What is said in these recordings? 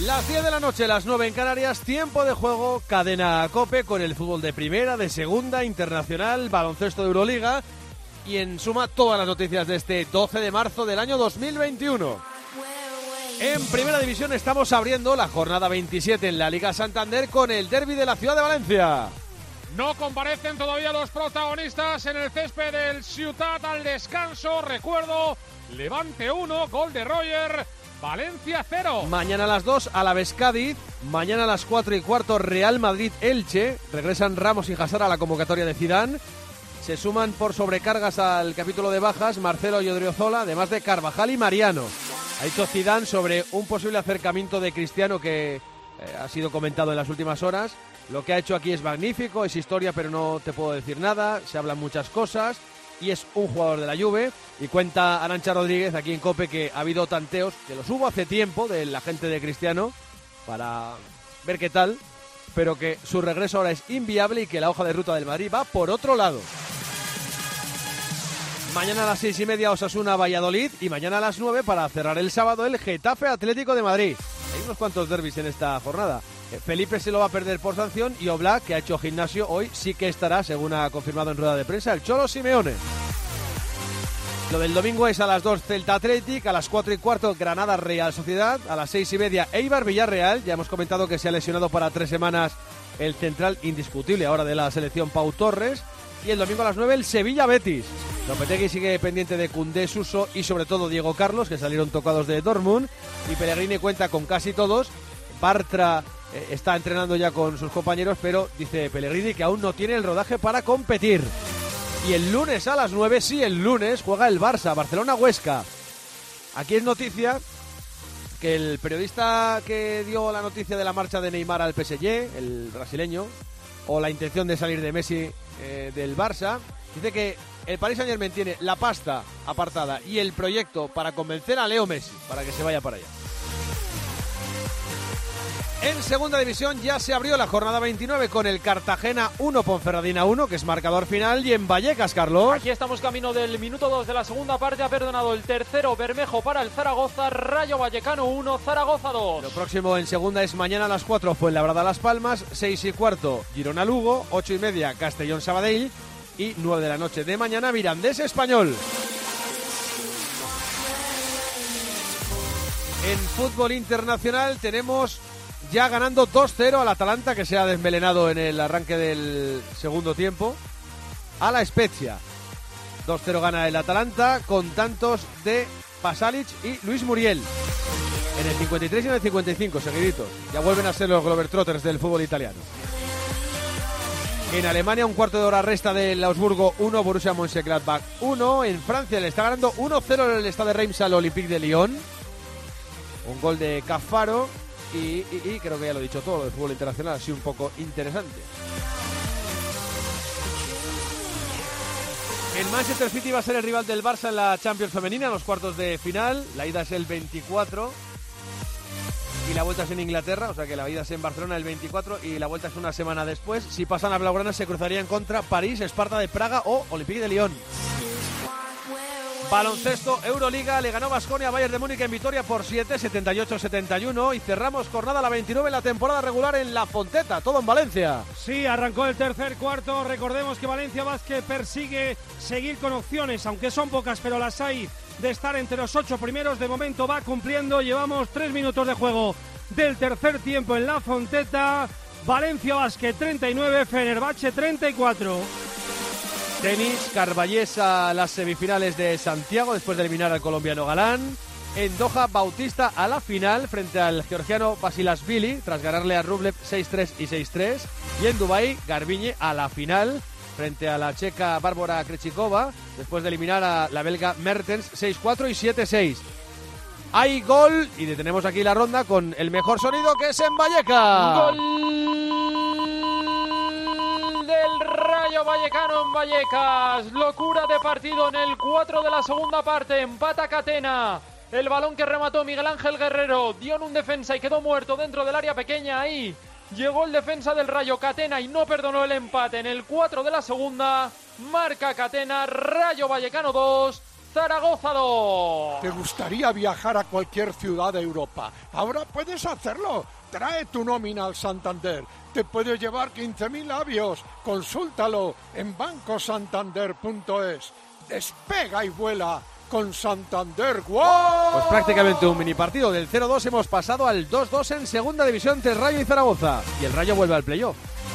Las 10 de la noche, las 9 en Canarias, tiempo de juego, cadena COPE con el fútbol de primera, de segunda, internacional, baloncesto de Euroliga y en suma todas las noticias de este 12 de marzo del año 2021. En primera división estamos abriendo la jornada 27 en la Liga Santander con el derbi de la ciudad de Valencia. No comparecen todavía los protagonistas en el césped del Ciutat al descanso. Recuerdo, Levante 1, gol de Roger, Valencia 0. Mañana a las 2, Alavés Cádiz. Mañana a las 4:15, Real Madrid Elche. Regresan Ramos y Hazard a la convocatoria de Zidane. Se suman por sobrecargas al capítulo de bajas Marcelo y Odriozola, además de Carvajal y Mariano. Ha dicho Zidane sobre un posible acercamiento de Cristiano que ha sido comentado en las últimas horas. Lo que ha hecho aquí es magnífico, es historia, pero no te puedo decir nada. Se hablan muchas cosas y es un jugador de la Juve. Y cuenta Arantxa Rodríguez aquí en COPE que ha habido tanteos, que los hubo hace tiempo, de la gente de Cristiano, para ver qué tal, pero que su regreso ahora es inviable y que la hoja de ruta del Madrid va por otro lado. Mañana a las 6:30 Osasuna Valladolid y mañana a las 9 para cerrar el sábado el Getafe Atlético de Madrid. Hay unos cuantos derbis en esta jornada. Felipe se lo va a perder por sanción y Oblak, que ha hecho gimnasio hoy, sí que estará, según ha confirmado en rueda de prensa el Cholo Simeone. Lo del domingo es a las 2 Celta Athletic, a las 4:15 Granada Real Sociedad, a las 6:30 Eibar Villarreal. Ya hemos comentado que se ha lesionado para 3 semanas el central indiscutible ahora de la selección Pau Torres. Y el domingo a las 9 el Sevilla Betis. Lopetegui sigue pendiente de Koundé, Suso y sobre todo Diego Carlos, que salieron tocados de Dortmund. Y Pellegrini cuenta con casi todos. Bartra está entrenando ya con sus compañeros, pero dice Pellegrini que aún no tiene el rodaje para competir. Y el lunes a las 9, sí, el lunes juega el Barça, Barcelona-Huesca. Aquí es noticia que el periodista que dio la noticia de la marcha de Neymar al PSG, el brasileño, o la intención de salir de Messi del Barça, dice que el Paris Saint-Germain tiene la pasta apartada y el proyecto para convencer a Leo Messi para que se vaya para allá. En segunda división ya se abrió la jornada 29 con el Cartagena 1, Ponferradina 1, que es marcador final, y en Vallecas, Carlos. Aquí estamos camino del minuto 2 de la segunda parte, ha perdonado el tercero Bermejo para el Zaragoza, Rayo Vallecano 1, Zaragoza 2. Lo próximo en segunda es mañana a las 4, Fuenlabrada Las Palmas, 6:15 Girona Lugo, 8:30 Castellón Sabadell y 9 de la noche de mañana Mirandés Español. En fútbol internacional tenemos ya ganando 2-0 al Atalanta, que se ha desmelenado en el arranque del segundo tiempo, a la Spezia. 2-0 gana el Atalanta con tantos de Pasalic y Luis Muriel. En el 53 y en el 55, seguiditos. Ya vuelven a ser los Globetrotters del fútbol italiano. En Alemania, un cuarto de hora resta del Augsburgo 1, Borussia Mönchengladbach 1. En Francia le está ganando 1-0 en el Stade de Reims al Olympique de Lyon. Un gol de Cafaro. Y creo que ya lo he dicho todo, lo del fútbol internacional ha sido un poco interesante. El Manchester City va a ser el rival del Barça en la Champions femenina, en los cuartos de final. La ida es el 24 y la vuelta es en Inglaterra, o sea que la ida es en Barcelona el 24 y la vuelta es una semana después. Si pasan a Blaugrana se cruzarían contra París, Esparta de Praga o Olympique de Lyon. Baloncesto, Euroliga, le ganó Baskonia a Bayern de Múnich en Vitoria por 7, 78-71 y cerramos jornada la 29 en la temporada regular en La Fonteta, todo en Valencia. Sí, arrancó el tercer cuarto, recordemos que Valencia Basket persigue seguir con opciones, aunque son pocas, pero las hay, de estar entre los 8 primeros, de momento va cumpliendo, llevamos 3 minutos de juego del tercer tiempo en La Fonteta, Valencia Basket 39, Fenerbahce 34. Tenis, Carballés a las semifinales de Santiago después de eliminar al colombiano Galán. En Doha, Bautista a la final frente al georgiano Basilashvili tras ganarle a Rublev 6-3 y 6-3. Y en Dubái, Garbiñe a la final frente a la checa Bárbara Krejcikova después de eliminar a la belga Mertens 6-4 y 7-6. Hay gol y detenemos aquí la ronda con el mejor sonido, que es en Vallecas. ¡Gol del Rayo Vallecano en Vallecas! Locura de partido en el 4 de la segunda parte. Empata Catena. El balón que remató Miguel Ángel Guerrero dio en un defensa y quedó muerto dentro del área pequeña. Ahí llegó el defensa del Rayo, Catena, y no perdonó el empate. En el 4 de la segunda marca Catena. Rayo Vallecano 2, Zaragoza 2. ¿Te gustaría viajar a cualquier ciudad de Europa? Ahora puedes hacerlo. Trae tu nómina al Santander. Te puede llevar 15.000 avios. Consúltalo en bancosantander.es. Despega y vuela con Santander. ¡Wow! Pues prácticamente un mini partido. Del 0-2 hemos pasado al 2-2 en segunda división entre Rayo y Zaragoza. Y el Rayo vuelve al playoff.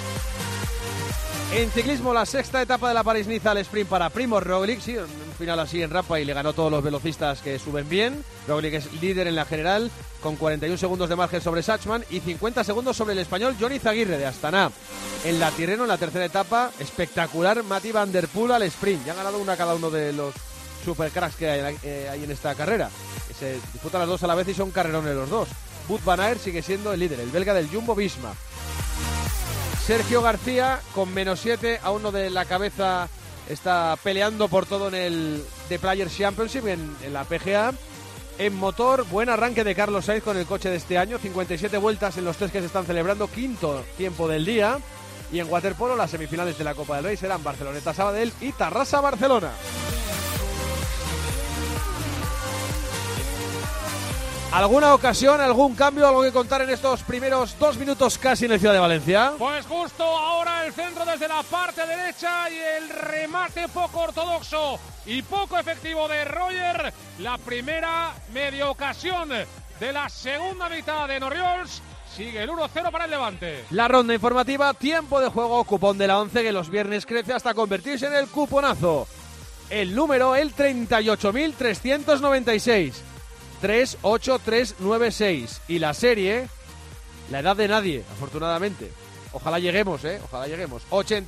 En ciclismo, la sexta etapa de la París-Niza al sprint para Primož Roglic. Sí, un final así en rampa y le ganó a todos los velocistas que suben bien. Roglic es líder en la general con 41 segundos de margen sobre Schachmann y 50 segundos sobre el español Johnny Zaguirre de Astana. En la Tirreno, en la tercera etapa, espectacular Mati Van Der Poel al sprint. Ya han ganado una cada uno de los supercracks que hay en esta carrera. Que se disputan las dos a la vez y son carrerones los dos. Wout van Aert sigue siendo el líder, el belga del Jumbo-Visma. Sergio García con -7 a uno de la cabeza, está peleando por todo en el The Players Championship en la PGA. En motor, buen arranque de Carlos Sainz con el coche de este año, 57 vueltas en los 3 que se están celebrando, quinto tiempo del día. Y en waterpolo, las semifinales de la Copa del Rey serán Barceloneta-Sabadell y Tarrasa-Barcelona. ¿Alguna ocasión, algún cambio, algo que contar en estos primeros 2 minutos casi en el Ciudad de Valencia? Pues justo ahora el centro desde la parte derecha y el remate poco ortodoxo y poco efectivo de Roger. La primera media ocasión de la segunda mitad de Orriols. Sigue el 1-0 para el Levante. La ronda informativa, tiempo de juego, cupón de la 11 que los viernes crece hasta convertirse en el cuponazo. El número, el 38.396. 38396 y la serie, la edad de nadie, afortunadamente. Ojalá lleguemos, ojalá lleguemos.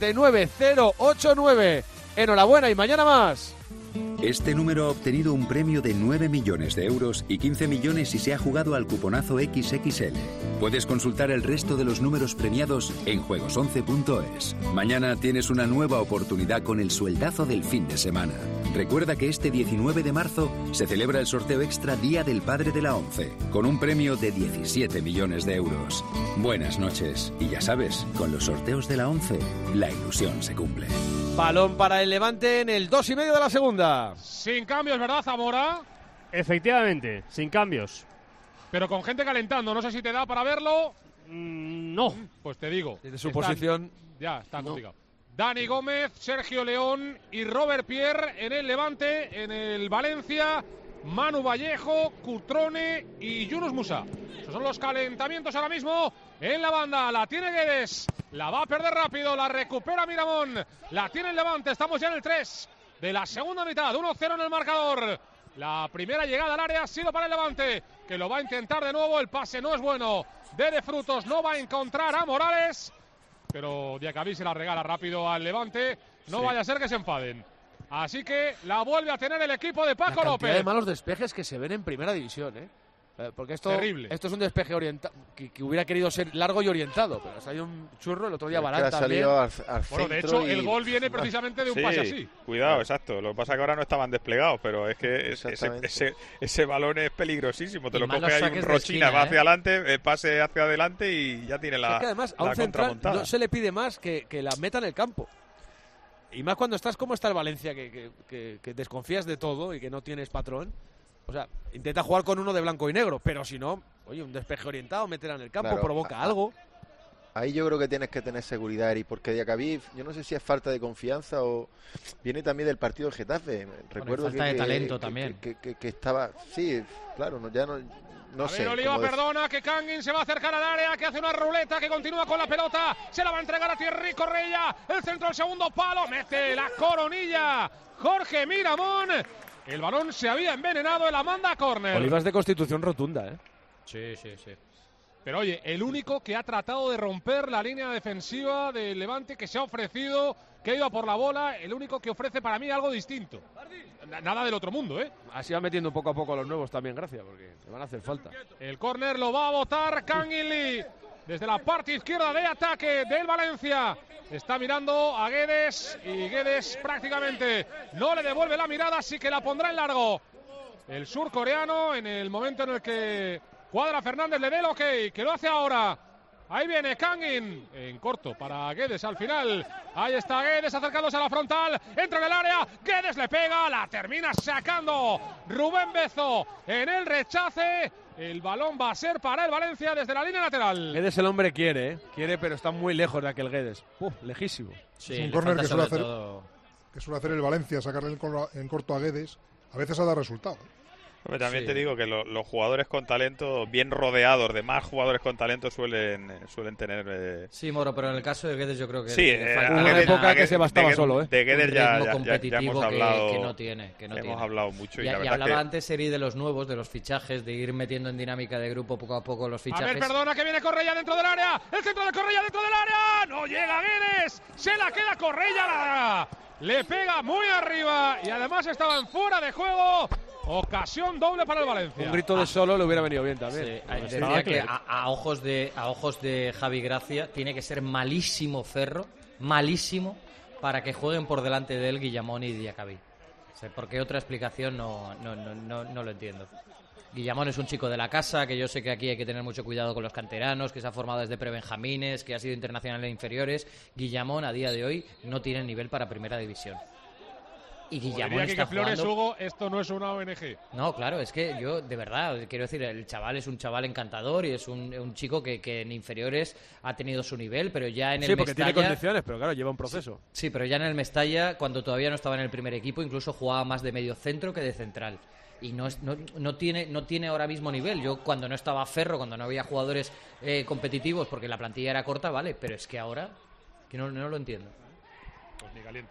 89089. Enhorabuena y mañana más. Este número ha obtenido un premio de 9 millones de euros y 15 millones si se ha jugado al cuponazo XXL. Puedes consultar el resto de los números premiados en juegos11.es. Mañana tienes una nueva oportunidad con el sueldazo del fin de semana. Recuerda que este 19 de marzo se celebra el sorteo extra Día del Padre de la ONCE, con un premio de 17 millones de euros. Buenas noches. Y ya sabes, con los sorteos de la ONCE, la ilusión se cumple. Balón para el Levante en el 2,5 de la segunda. Sin cambios, ¿verdad, Zamora? Efectivamente, sin cambios. Pero con gente calentando, no sé si te da para verlo. No. Pues te digo. Desde su posición. Ya, está complicado. Dani Gómez, Sergio León y Robert Pierre en el Levante, en el Valencia, Manu Vallejo, Cutrone y Yunus Musa. Esos son los calentamientos ahora mismo en la banda. La tiene Guedes, la va a perder rápido, la recupera Miramón, la tiene el Levante, estamos ya en el 3 de la segunda mitad, 1-0 en el marcador. La primera llegada al área ha sido para el Levante, que lo va a intentar de nuevo, el pase no es bueno. De Frutos no va a encontrar a Morales, pero Diacabí se la regala rápido al Levante, no vaya a ser que se enfaden. Así que la vuelve a tener el equipo de Paco López. De malos despejes que se ven en primera división, porque esto es un despeje orientado que hubiera querido ser largo y orientado, pero salió un churro el otro día Barán también. Bueno, de hecho, el gol viene precisamente de un pase así. Cuidado, exacto. Lo que pasa es que ahora no estaban desplegados, pero es que ese balón es peligrosísimo. Te lo coge ahí un Rochina, va hacia adelante, pase hacia adelante y ya tiene la, es que además, a la un central contramontada. No se le pide más que la meta en el campo. Y más cuando estás como está el Valencia, que desconfías de todo y que no tienes patrón. O sea, intenta jugar con uno de blanco y negro, pero si no, oye, un despeje orientado, meterla en el campo, claro, provoca algo. Ahí yo creo que tienes que tener seguridad, Eri, porque Diacabí, yo no sé si es falta de confianza o viene también del partido del Getafe. Recuerdo falta de talento también. Que estaba, sí, claro, no sé. Oliva perdona, que Kangin se va a acercar al área, que hace una ruleta, que continúa con la pelota, se la va a entregar a Thierry Correia, el centro del segundo palo, mete la coronilla Jorge Miramón. El balón se había envenenado, la manda a córner. Olivas de constitución rotunda, Sí. Pero oye, el único que ha tratado de romper la línea defensiva del Levante, que se ha ofrecido, que ha ido a por la bola, el único que ofrece para mí algo distinto. Nada del otro mundo, Así va metiendo poco a poco a los nuevos también, gracias, porque le van a hacer falta. El córner lo va a botar Kangin Lee desde la parte izquierda de ataque del Valencia. Está mirando a Guedes y Guedes prácticamente no le devuelve la mirada, así que la pondrá en largo. El surcoreano, en el momento en el que Cuadra Fernández le dé el ok, que lo hace ahora. Ahí viene Kangin, en corto para Guedes al final. Ahí está Guedes acercándose a la frontal, entra en el área, Guedes le pega, la termina sacando Rubén Bezo en el rechace. El balón va a ser para el Valencia desde la línea lateral. Guedes el hombre quiere, pero está muy lejos de aquel Guedes. Lejísimo. Sí, es un córner que suele hacer el Valencia, sacarle en corto a Guedes. A veces ha dado resultado. También te digo que los jugadores con talento, bien rodeados de más jugadores con talento, suelen tener... Sí, Moro, pero en el caso de Guedes yo creo que... Sí, una época que se bastaba solo, De Guedes ya hemos hablado... Que no tiene. Hemos hablado mucho. Y hablaba antes, Seri, de los nuevos, de los fichajes, de ir metiendo en dinámica de grupo poco a poco los fichajes. A ver, perdona, que viene Correia dentro del área. El centro de Correia dentro del área. No llega Guedes. Se la queda Correia. Le pega muy arriba y además estaba en fuera de juego. Ocasión doble para el Valencia. Un grito de Solo le hubiera venido bien también. Sí, decía que a ojos de Javi Gracia tiene que ser malísimo Ferro, malísimo, para que jueguen por delante de él Guillamón y Diacabí. O sea, porque otra explicación no lo entiendo. Guillamón es un chico de la casa, que yo sé que aquí hay que tener mucho cuidado con los canteranos, que se ha formado desde prebenjamines, que ha sido internacional en inferiores. Guillamón a día de hoy no tiene nivel para primera división. Y Guillamón está Flores, jugando... Hugo, esto no es una ONG. No, claro, es que yo, de verdad, quiero decir, el chaval es un chaval encantador y es un chico que en inferiores ha tenido su nivel, pero ya en el Mestalla... Sí, porque tiene condiciones, pero claro, lleva un proceso. Sí, pero ya en el Mestalla, cuando todavía no estaba en el primer equipo, incluso jugaba más de medio centro que de central. Y no tiene ahora mismo nivel. Yo cuando no estaba Ferro, cuando no había jugadores competitivos, porque la plantilla era corta, vale, pero es que ahora que no lo entiendo. Pues ni caliente.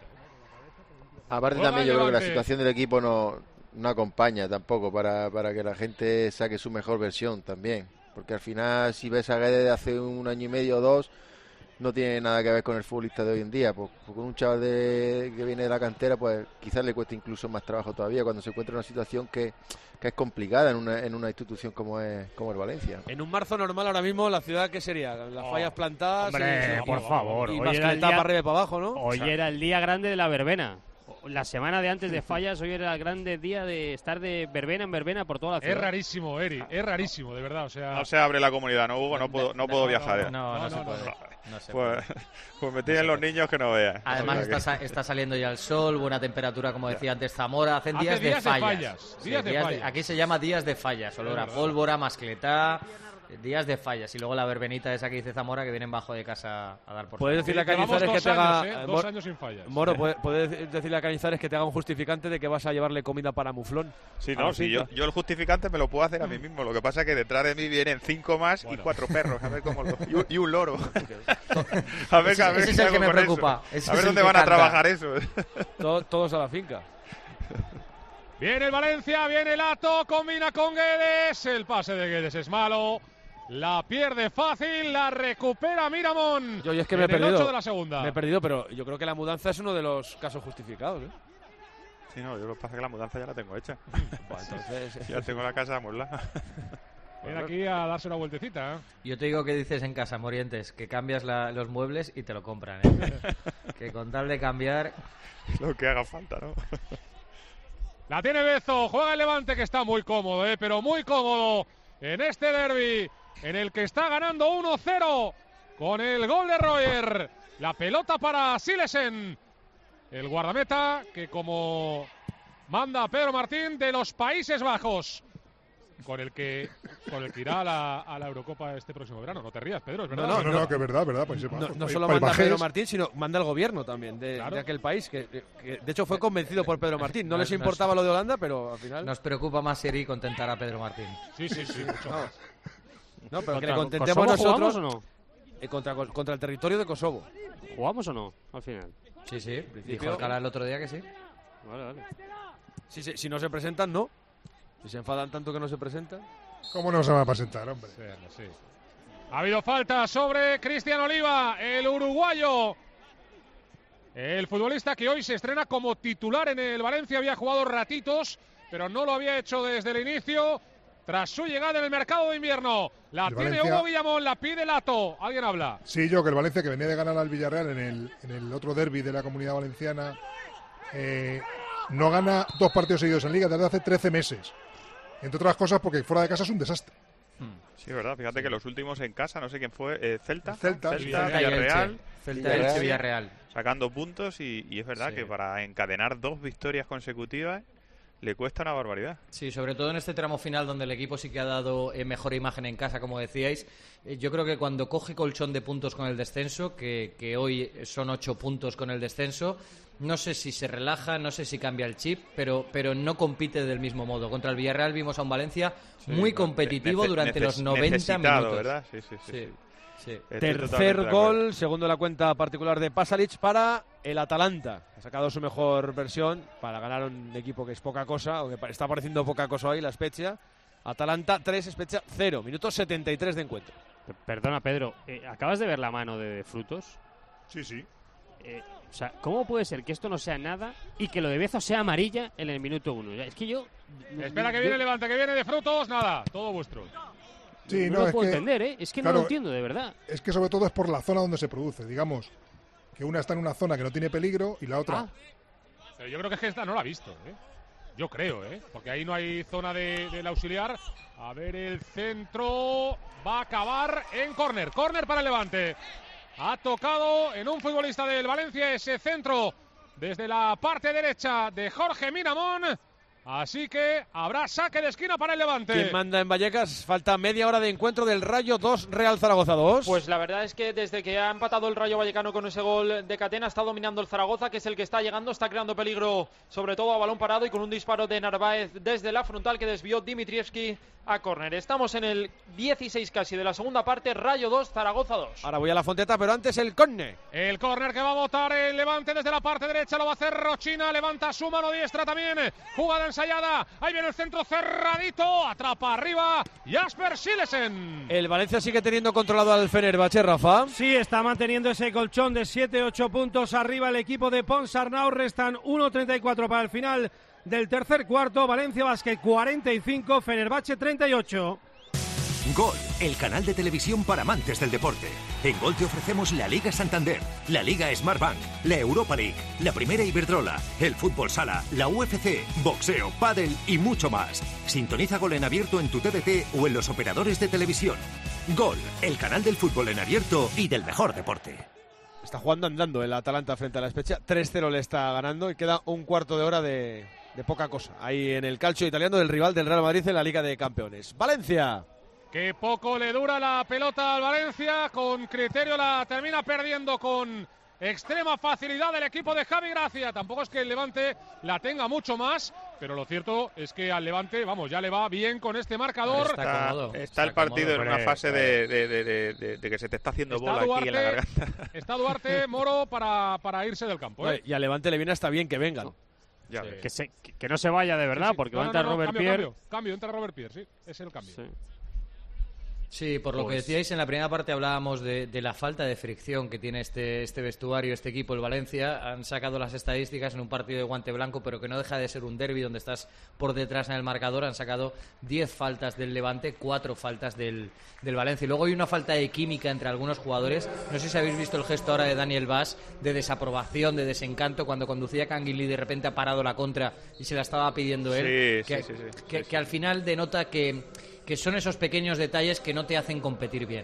Aparte también yo creo que la situación del equipo no acompaña tampoco para que la gente saque su mejor versión también. Porque al final si ves a Guedes de hace un año y medio o dos, no tiene nada que ver con el futbolista de hoy en día. Pues con un chaval que viene de la cantera, pues quizás le cueste incluso más trabajo todavía cuando se encuentra en una situación que es complicada en una institución como el Valencia. En un marzo normal ahora mismo, ¿la ciudad qué sería? Las fallas plantadas... Hombre, por favor. Y mascletá para arriba y para abajo, ¿no? Hoy era el día grande de la verbena. La semana de antes de fallas, hoy era el grande día de estar de verbena en verbena por toda la ciudad. Es rarísimo, Eri, es rarísimo, de verdad. O sea... No se abre la comunidad, ¿no, Hugo? No puedo viajar. No se puede. Pues me tienen los niños que no vean. Además está saliendo ya el sol, buena temperatura, como decía antes Zamora. Hacen días de fallas. Aquí se llama días de fallas. Olor a pólvora, mascletá... Días de fallas y luego la verbenita esa que dice Zamora que vienen bajo de casa a dar por... ¿Puedes decirle a Cañizares que te haga... 2 años sin fallas. Moro, ¿puedes decirle a Cañizares que te haga un justificante de que vas a llevarle comida para Muflón? Sí, yo el justificante me lo puedo hacer a mí mismo. Lo que pasa es que detrás de mí vienen 5 más y 4 perros. A ver cómo y un loro. a ver ese es el que me preocupa. A ver dónde van a trabajar eso. Todos a la finca. Viene el Valencia, viene el Lato, combina con Guedes. El pase de Guedes es malo. La pierde fácil, la recupera Miramón. Yo es que me he perdido. 8 de la segunda. Me he perdido, pero yo creo que la mudanza es uno de los casos justificados, ¿eh? Sí, no, yo lo que pasa es que la mudanza ya la tengo hecha. Bueno, entonces... ya tengo la casa amueblada. Ven aquí a darse una vueltecita, ¿eh? Yo te digo que dices en casa, Morientes, que cambias los muebles y te lo compran, ¿eh? Que con tal de cambiar... Lo que haga falta, ¿no? La tiene Bezo, juega el Levante que está muy cómodo, pero muy cómodo en este derbi, en el que está ganando 1-0 con el gol de Royer. La pelota para Silesen, el guardameta que como manda Pedro Martín de los Países Bajos, con el que irá a la Eurocopa este próximo verano. No te rías, Pedro, es verdad. No, que es verdad. No solo manda Pedro Martín, sino manda el gobierno también de aquel país, que de hecho fue convencido por Pedro Martín. No les importaba lo de Holanda, pero al final... Nos preocupa más Seri contentar a Pedro Martín. Sí, mucho más. No, pero que le contentemos nosotros o no? Contra el territorio de Kosovo. ¿Jugamos o no, al final? Sí. Dijo Alcalá el otro día que sí. Vale. Si no se presentan, no. Si se enfadan tanto que no se presentan. ¿Cómo no se va a presentar, hombre? Sí. Ha habido falta sobre Cristian Oliva, el uruguayo. El futbolista que hoy se estrena como titular en el Valencia. Había jugado ratitos, pero no lo había hecho desde el inicio. Tras su llegada en el mercado de invierno. La tiene Hugo Guillamón, la pide Lato. ¿Alguien habla? Sí, yo, que el Valencia, que venía de ganar al Villarreal en el otro derbi de la Comunidad Valenciana, no gana 2 partidos seguidos en Liga desde hace 13 meses. Entre otras cosas porque fuera de casa es un desastre. Sí, es verdad. Fíjate que los últimos en casa, no sé quién fue, Celta, Villarreal. Celta, Villarreal. Sacando puntos y es verdad que para encadenar 2 victorias consecutivas le cuesta una barbaridad. Sí, sobre todo en este tramo final donde el equipo sí que ha dado mejor imagen en casa, como decíais. Yo creo que cuando coge colchón de puntos con el descenso, que hoy son 8 puntos con el descenso, no sé si se relaja, no sé si cambia el chip, pero no compite del mismo modo. Contra el Villarreal vimos a un Valencia muy competitivo durante los 90 minutos. ¿Verdad? Sí. Tercer gol, segundo la cuenta particular de Pasalic para el Atalanta. Ha sacado su mejor versión para ganar un equipo que es poca cosa, o que está pareciendo poca cosa hoy, la Spezia. Atalanta 3, Spezia 0, minuto 73 de encuentro. Perdona, Pedro, ¿acabas de ver la mano de Frutos? Sí. O sea, ¿cómo puede ser que esto no sea nada y que lo de Bezo sea amarilla en el minuto 1? Es que yo... Espera que viene el Levante, que viene de Frutos, nada, todo vuestro. Sí, no lo puedo entender, ¿eh? Es que claro, no lo entiendo, de verdad. Es que sobre todo es por la zona donde se produce, digamos. Que una está en una zona que no tiene peligro y la otra... Pero yo creo que es que esta no la ha visto, ¿eh? Yo creo, ¿eh? Porque ahí no hay zona del auxiliar. A ver, el centro va a acabar en córner. Córner para el Levante. Ha tocado en un futbolista del Valencia ese centro desde la parte derecha de Jorge Miramón. Así que habrá saque de esquina para el Levante. ¿Quién manda en Vallecas? Falta media hora de encuentro del Rayo 2, Real Zaragoza 2. Pues la verdad es que desde que ha empatado el Rayo Vallecano con ese gol de Catena, está dominando el Zaragoza, que es el que está llegando, está creando peligro, sobre todo a balón parado, y con un disparo de Narváez desde la frontal que desvió Dimitrievski a córner. Estamos en el 16 casi de la segunda parte, Rayo 2, Zaragoza 2. Ahora voy a la Fonteta, pero antes el córner. El córner que va a botar el Levante desde la parte derecha, lo va a hacer Rochina, levanta su mano diestra también, jugada ensayada, ahí viene el centro cerradito, atrapa arriba Jasper Silesen. El Valencia sigue teniendo controlado al Fenerbahce, Rafa. Sí, está manteniendo ese colchón de 7-8 puntos arriba el equipo de Ponsarnau, restan 1.34 para el final del tercer cuarto. Valencia Basket 45, Fenerbahce 38. Gol, el canal de televisión para amantes del deporte. En Gol te ofrecemos la Liga Santander, la Liga Smartbank, la Europa League, la Primera Iberdrola, el Fútbol Sala, la UFC, boxeo, pádel y mucho más. Sintoniza Gol en abierto en tu TDT o en los operadores de televisión. Gol, el canal del fútbol en abierto y del mejor deporte. Está jugando andando el Atalanta frente a la Spezia. 3-0 le está ganando y queda un cuarto de hora de poca cosa. Ahí en el calcio italiano del rival del Real Madrid en la Liga de Campeones. Valencia. Que poco le dura la pelota al Valencia, con criterio la termina perdiendo con extrema facilidad el equipo de Javi Gracia. Tampoco es que el Levante la tenga mucho más, pero lo cierto es que al Levante, vamos, ya le va bien con este marcador. Está el partido en una fase de que se te está haciendo bola aquí en la garganta. Está Duarte, Moro para irse del campo, ¿eh? Y a Levante le viene hasta bien que vengan. Ya, que no se vaya de verdad, porque va a entrar Robert Pierre. Cambio, entra Robert Pierre, sí, es el cambio. Sí, por lo que decíais en la primera parte hablábamos de la falta de fricción que tiene este vestuario, este equipo, el Valencia. Han sacado las estadísticas en un partido de guante blanco, pero que no deja de ser un derbi donde estás por detrás en el marcador. Han sacado 10 faltas del Levante, 4 faltas del Valencia. Y luego hay una falta de química entre algunos jugadores. No sé si habéis visto el gesto ahora de Daniel Vaz, de desaprobación, de desencanto, cuando conducía Canguilí y de repente ha parado la contra y se la estaba pidiendo él. Que al final denota que son esos pequeños detalles que no te hacen competir bien.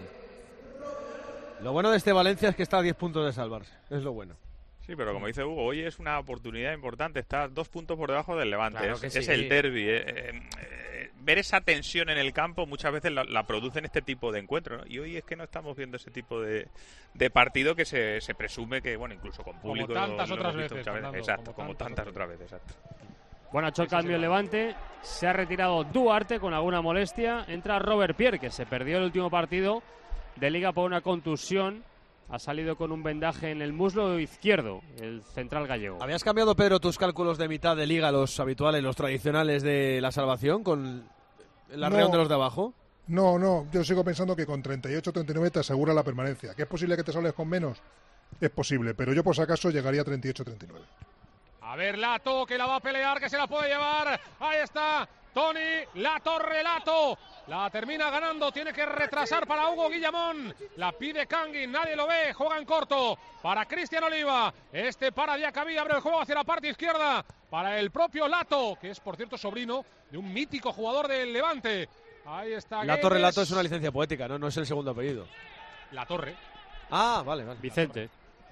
Lo bueno de este Valencia es que está a 10 puntos de salvarse, es lo bueno. Sí, pero como dice Hugo, hoy es una oportunidad importante, está 2 puntos por debajo del Levante, claro es el derbi. Ver esa tensión en el campo muchas veces la producen este tipo de encuentros, ¿no? Y hoy es que no estamos viendo ese tipo de partido que se presume que, bueno, incluso con público... Como tantas otras veces. Exacto, como tantas otras veces, exacto. Bueno, ha hecho el cambio el Levante, se ha retirado Duarte con alguna molestia, entra Robert Pierre, que se perdió el último partido de Liga por una contusión, ha salido con un vendaje en el muslo izquierdo, el central gallego. ¿Habías cambiado, Pedro, tus cálculos de mitad de Liga, los habituales, los tradicionales de la salvación, con el arreón de los de abajo? No, yo sigo pensando que con 38-39 te asegura la permanencia. ¿Que es posible que te salves con menos? Es posible, pero yo por si acaso llegaría a 38-39. A ver, Lato, que la va a pelear, que se la puede llevar. Ahí está, Tony, Lato. La termina ganando, tiene que retrasar para Hugo Guillamón. La pide Kangin, nadie lo ve, juega en corto para Cristian Oliva. Para Diacabí, abre el juego hacia la parte izquierda para el propio Lato, que es, por cierto, sobrino de un mítico jugador del Levante. Ahí está La Torre Lato es una licencia poética, ¿no? No es el segundo apellido. La Torre. Ah, vale. Vicente.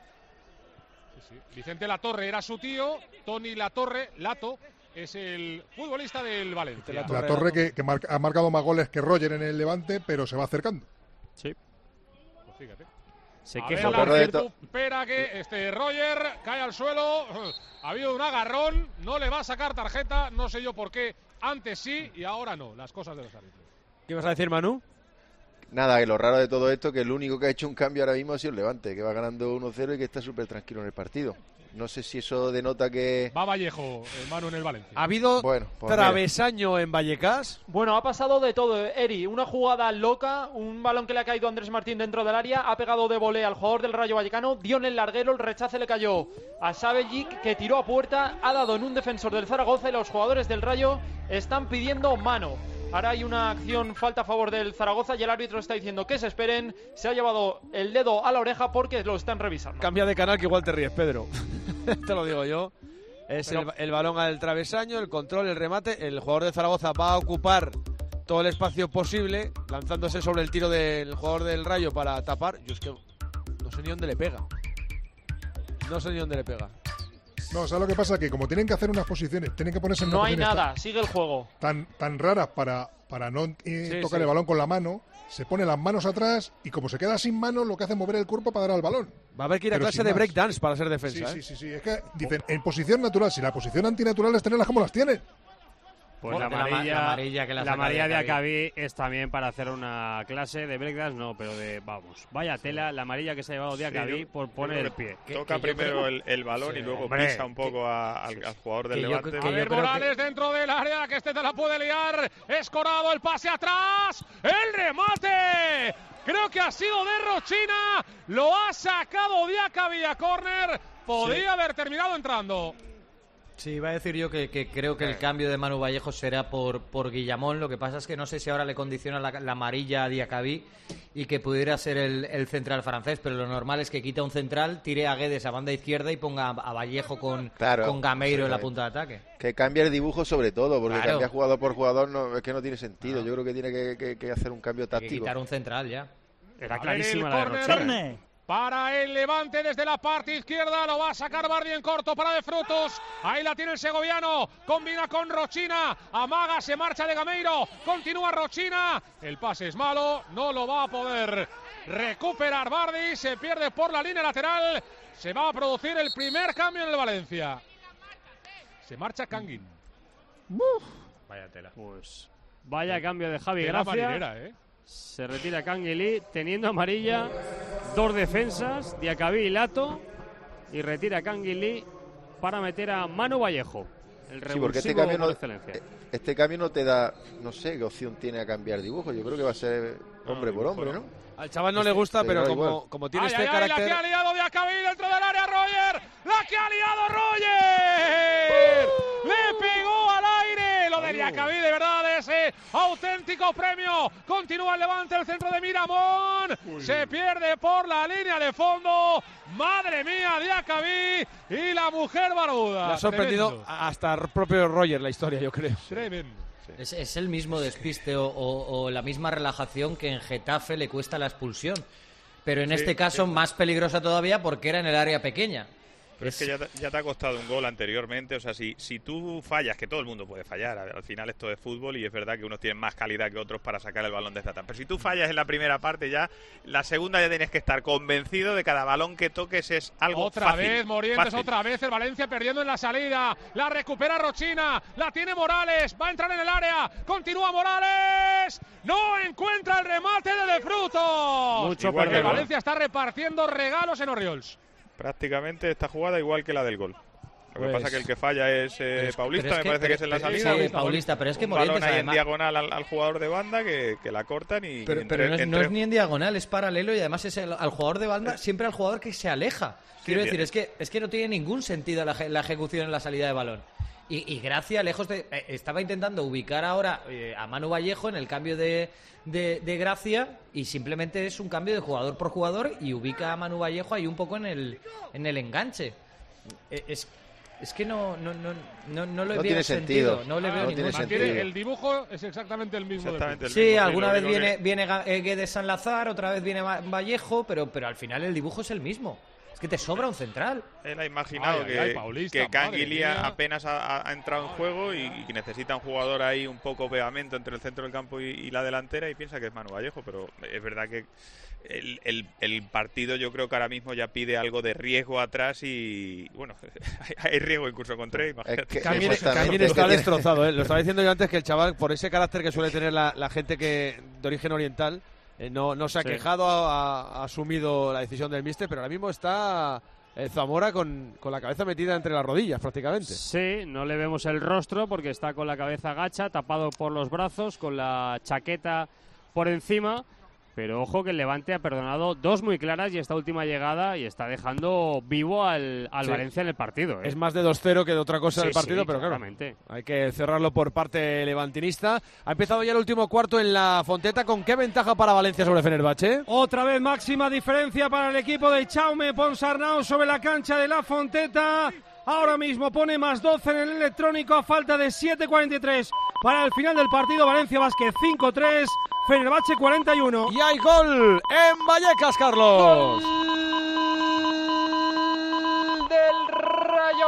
Sí. Vicente Latorre era su tío. Tony Latorre, Lato, es el futbolista del Valencia. La Torre que ha marcado más goles que Roger en el Levante, pero se va acercando. Sí. Pues fíjate. Se a queja ver, espera que Roger cae al suelo. Ha habido un agarrón. No le va a sacar tarjeta. No sé yo por qué. Antes sí y ahora no. Las cosas de los árbitros. ¿Qué vas a decir, Manu? Nada, que lo raro de todo esto que el único que ha hecho un cambio ahora mismo ha sido el Levante, que va ganando 1-0 y que está súper tranquilo en el partido. No sé si eso denota que... Va Vallejo, Manu, en el Valencia. ¿Ha habido travesaño en Vallecas? Bueno, ha pasado de todo, Eri. Una jugada loca, un balón que le ha caído a Andrés Martín dentro del área, ha pegado de volea al jugador del Rayo Vallecano, dio en el larguero, el rechace le cayó a Saveljic, que tiró a puerta, ha dado en un defensor del Zaragoza y los jugadores del Rayo están pidiendo mano. Ahora hay una acción, falta a favor del Zaragoza y el árbitro está diciendo que se esperen. Se ha llevado el dedo a la oreja porque lo están revisando. Cambia de canal que igual te ríes, Pedro. Te lo digo yo. Es el balón al travesaño, el control, el remate. El jugador de Zaragoza va a ocupar todo el espacio posible, lanzándose sobre el tiro del jugador del Rayo para tapar. Yo es que no sé ni dónde le pega. No, ¿sabes lo que pasa? Que como tienen que hacer unas posiciones, tienen que ponerse en no hay nada, sigue el juego. Tan raras para no tocar el balón con la mano, se pone las manos atrás y como se queda sin manos, lo que hace es mover el cuerpo para dar al balón. Va a haber que ir a clase de breakdance para ser defensa. Sí. Es que dicen, en posición natural, si la posición antinatural es tenerlas como las tienen. Pues la amarilla de Acabí es también para hacer una clase de breakdance, no, pero vaya tela, la amarilla que se ha llevado de Acabí por poner el pie. Toca primero el balón y luego pisa un poco al jugador del Levante. A ver, Morales dentro del área, que te la puede liar. Escorado, el pase atrás, el remate. Creo que ha sido de Rochina, lo ha sacado de Acabí a córner. Podría haber terminado entrando. Sí, iba a decir yo que creo que el cambio de Manu Vallejo será por Guillamón. Lo que pasa es que no sé si ahora le condiciona la amarilla a Diacabí y que pudiera ser el central francés, pero lo normal es que quita un central, tire a Guedes a banda izquierda y ponga a Vallejo con Gameiro en la punta de ataque. Que cambie el dibujo sobre todo, porque cambiar jugador por jugador es que no tiene sentido. Yo creo que tiene que hacer un cambio táctico. Hay que quitar un central ya. Era clarísima la Rochina. Para el Levante desde la parte izquierda, lo va a sacar Bardi en corto para De Frutos. Ahí la tiene el segoviano, combina con Rochina, amaga, se marcha de Gameiro, continúa Rochina, el pase es malo, no lo va a poder recuperar Bardi, se pierde por la línea lateral, se va a producir el primer cambio en el Valencia. Se marcha Canguin. Vaya tela. Pues vaya cambio de Javi Gracia. Marinera, Se retira Canguilí teniendo amarilla, dos defensas, Diacabí y Lato, y retira Canguilí para meter a Manu Vallejo. Sí, porque este cambio no te da, no sé qué opción tiene a cambiar dibujo. Yo creo que va a ser hombre por hombre, ¿no? Al chaval no le gusta, pero como tiene este carácter... La que ha liado Diacabí dentro del área, Roger. La que ha liado Roger. Le pegó al aire. Lo de Diacabí, de verdad, ese auténtico premio. Continúa el Levante, el centro de Miramón. Se pierde por la línea de fondo. Madre mía, Diacabí y la mujer baruda. Le ha sorprendido hasta el propio Roger la historia, yo creo. Tremendo. Es el mismo despiste o la misma relajación que en Getafe le cuesta la expulsión. Pero en este caso más peligrosa todavía porque era en el área pequeña. Pero es que ya te ha costado un gol anteriormente. O sea, si tú fallas, que todo el mundo puede fallar. Al final esto es fútbol y es verdad que unos tienen más calidad que otros para sacar el balón de esta etapa. Pero si tú fallas en la primera parte ya, la segunda ya tienes que estar convencido de cada balón que toques es algo otra fácil. Otra vez Morientes, otra vez el Valencia perdiendo en la salida. La recupera Rochina, la tiene Morales, va a entrar en el área. Continúa Morales. No encuentra el remate de Frutos. Mucho porque el Valencia está repartiendo regalos en Oriols. Prácticamente esta jugada igual que la del gol. Lo que pasa es que el que falla es Paulista, me parece que es en la salida. Sí, Paulista, pero es que Morientes balón ahí en diagonal al jugador de banda que la cortan y... Pero no es ni en diagonal, es paralelo y además es al jugador de banda, siempre al jugador que se aleja. Quiero decir, es que no tiene ningún sentido la ejecución en la salida de balón. Y Gracia, lejos de... estaba intentando ubicar ahora a Manu Vallejo en el cambio de Gracia y simplemente es un cambio de jugador por jugador y ubica a Manu Vallejo ahí un poco en el enganche. Es Es que no le No veo tiene sentido. No le veo ningún sentido. El dibujo es exactamente el mismo. Sí, alguna vez viene Guedes Sanlazar, otra vez viene Vallejo, pero al final el dibujo es el mismo. Es que te sobra un central. Él ha imaginado que Canguilía apenas ha entrado en juego y necesita un jugador ahí un poco pegamento entre el centro del campo y la delantera, y piensa que es Manu Vallejo, pero es verdad que el partido yo creo que ahora mismo ya pide algo de riesgo atrás y bueno, hay riesgo incluso con Trey. También está destrozado, ¿eh? Lo estaba diciendo yo antes, que el chaval, por ese carácter que suele tener la gente de origen oriental, no se ha quejado, ha asumido la decisión del míster, pero ahora mismo está Zamora con la cabeza metida entre las rodillas prácticamente. Sí, no le vemos el rostro porque está con la cabeza agacha, tapado por los brazos, con la chaqueta por encima. Pero ojo que el Levante ha perdonado 2 muy claras y esta última llegada, y está dejando vivo al Valencia en el partido. Es más de 2-0 que de otra cosa del partido, pero claro, hay que cerrarlo por parte levantinista. Ha empezado ya el último cuarto en la Fonteta. ¿Con qué ventaja para Valencia sobre Fenerbahce? Otra vez máxima diferencia para el equipo de Jaume Ponsarnau sobre la cancha de la Fonteta. Ahora mismo pone más 12 en el electrónico a falta de 7:43 para el final del partido. Valencia Basket 5-3, Fenerbahce 41. Y hay gol en Vallecas, Carlos. Gol del Rayo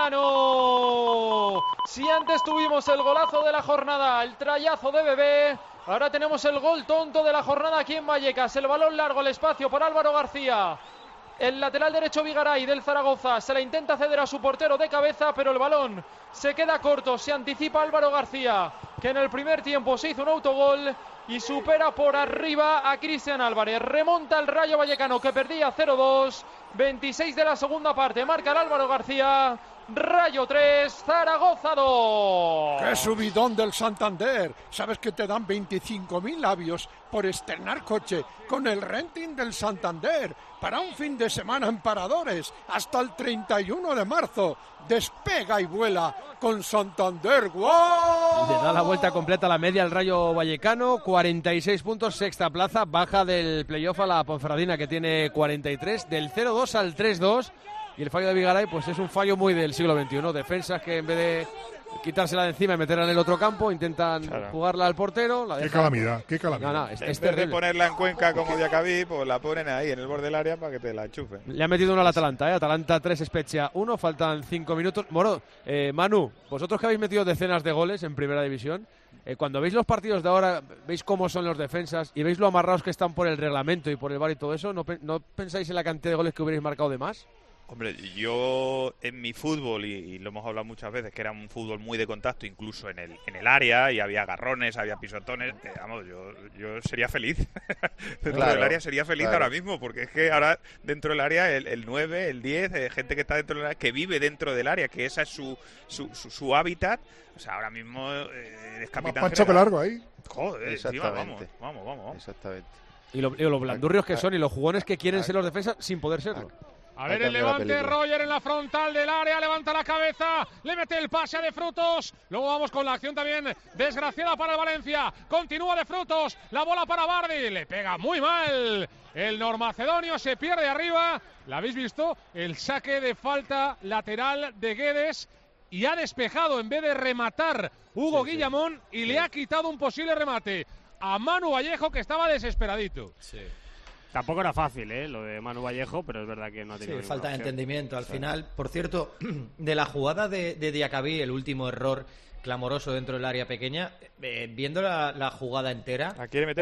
Vallecano. Si antes tuvimos el golazo de la jornada, el trayazo de Bebé, ahora tenemos el gol tonto de la jornada aquí en Vallecas. El balón largo al espacio por Álvaro García. El lateral derecho Vigaray del Zaragoza se la intenta ceder a su portero de cabeza, pero el balón se queda corto. Se anticipa Álvaro García, que en el primer tiempo se hizo un autogol y supera por arriba a Cristian Álvarez. Remonta el Rayo Vallecano, que perdía 0-2. 26 de la segunda parte. Marca el Álvaro García. Rayo 3, Zaragoza 2. ¡Qué subidón del Santander! ¿Sabes que te dan 25.000 labios por estrenar coche con el renting del Santander para un fin de semana en Paradores hasta el 31 de marzo? Despega y vuela con Santander. ¡Wow! Le da la vuelta completa a la media al Rayo Vallecano, 46 puntos, sexta plaza, baja del playoff a la Ponferradina, que tiene 43, del 0-2 al 3-2. Y el fallo de Vigaray pues es un fallo muy del siglo XXI. Defensas que en vez de quitársela de encima y meterla en el otro campo, intentan jugarla al portero. Qué calamidad, qué calamidad. No, en vez de ponerla en Cuenca como Diacabí, pues la ponen ahí en el borde del área para que te la enchufen. Le ha metido uno al Atalanta, Atalanta 3, Spezia 1, faltan 5 minutos. Moro, Manu, vosotros que habéis metido decenas de goles en Primera División, cuando veis los partidos de ahora, veis cómo son los defensas y veis lo amarrados que están por el reglamento y por el VAR y todo eso, ¿no pensáis en la cantidad de goles que hubierais marcado de más? Hombre, yo en mi fútbol, y lo hemos hablado muchas veces, que era un fútbol muy de contacto, incluso en el área, y había agarrones, había pisotones, vamos, yo sería feliz. Dentro del área sería feliz ahora mismo, porque es que ahora dentro del área, el 9, el 10, gente que está dentro del área, que vive dentro del área, que esa es su hábitat. O sea, ahora mismo es capitán Pancho que largo ahí. Joder, exactamente. Vamos. Exactamente. Y los blandurrios que son y los jugones que quieren ser los defensas sin poder serlo. A ver el Levante, Roger en la frontal del área, levanta la cabeza, le mete el pase a De Frutos. Luego vamos con la acción también desgraciada para el Valencia. Continúa De Frutos, la bola para Bardi, le pega muy mal. El normacedonio se pierde arriba. ¿La habéis visto? El saque de falta lateral de Guedes y ha despejado en vez de rematar Hugo Guillamón y le ha quitado un posible remate a Manu Vallejo, que estaba desesperadito. Sí. Tampoco era fácil, lo de Manu Vallejo, pero es verdad que no ha tenido falta de opción. entendimiento al final. Por cierto, de la jugada de Diacabí, el último error clamoroso dentro del área pequeña, viendo la jugada entera,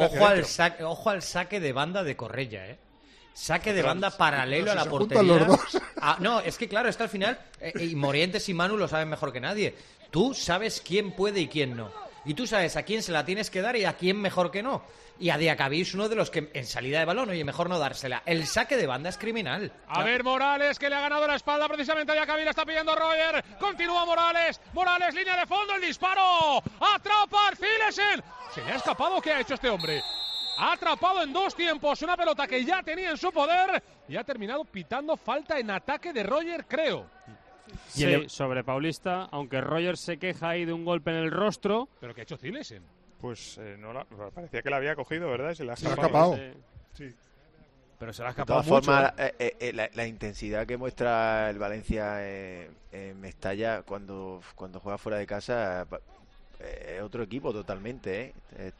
ojo al saque de banda de Correia, Saque de banda paralelo a la portería. Los dos. No, es que claro, es que al final, y Morientes y Manu lo saben mejor que nadie. Tú sabes quién puede y quién no. Y tú sabes a quién se la tienes que dar y a quién mejor que no. Y a Diacabí es uno de los que en salida de balón, oye, mejor no dársela. El saque de banda es criminal. A ver, Morales, que le ha ganado la espalda precisamente a Diacabí, la está pidiendo Roger. Continúa Morales, línea de fondo, el disparo. Atrapa Arcilesen. ¿Se le ha escapado? ¿Qué ha hecho este hombre? Ha atrapado en 2 tiempos una pelota que ya tenía en su poder y ha terminado pitando falta en ataque de Roger, creo. Sí, sobre Paulista, aunque Roger se queja ahí de un golpe en el rostro. ¿Pero qué ha hecho Zilesen? Pues parecía que la había cogido, ¿verdad? Y se la ha escapado. Sí. Pero se le ha De escapado todas mucho. formas, la intensidad que muestra el Valencia en Mestalla cuando juega fuera de casa es otro equipo totalmente,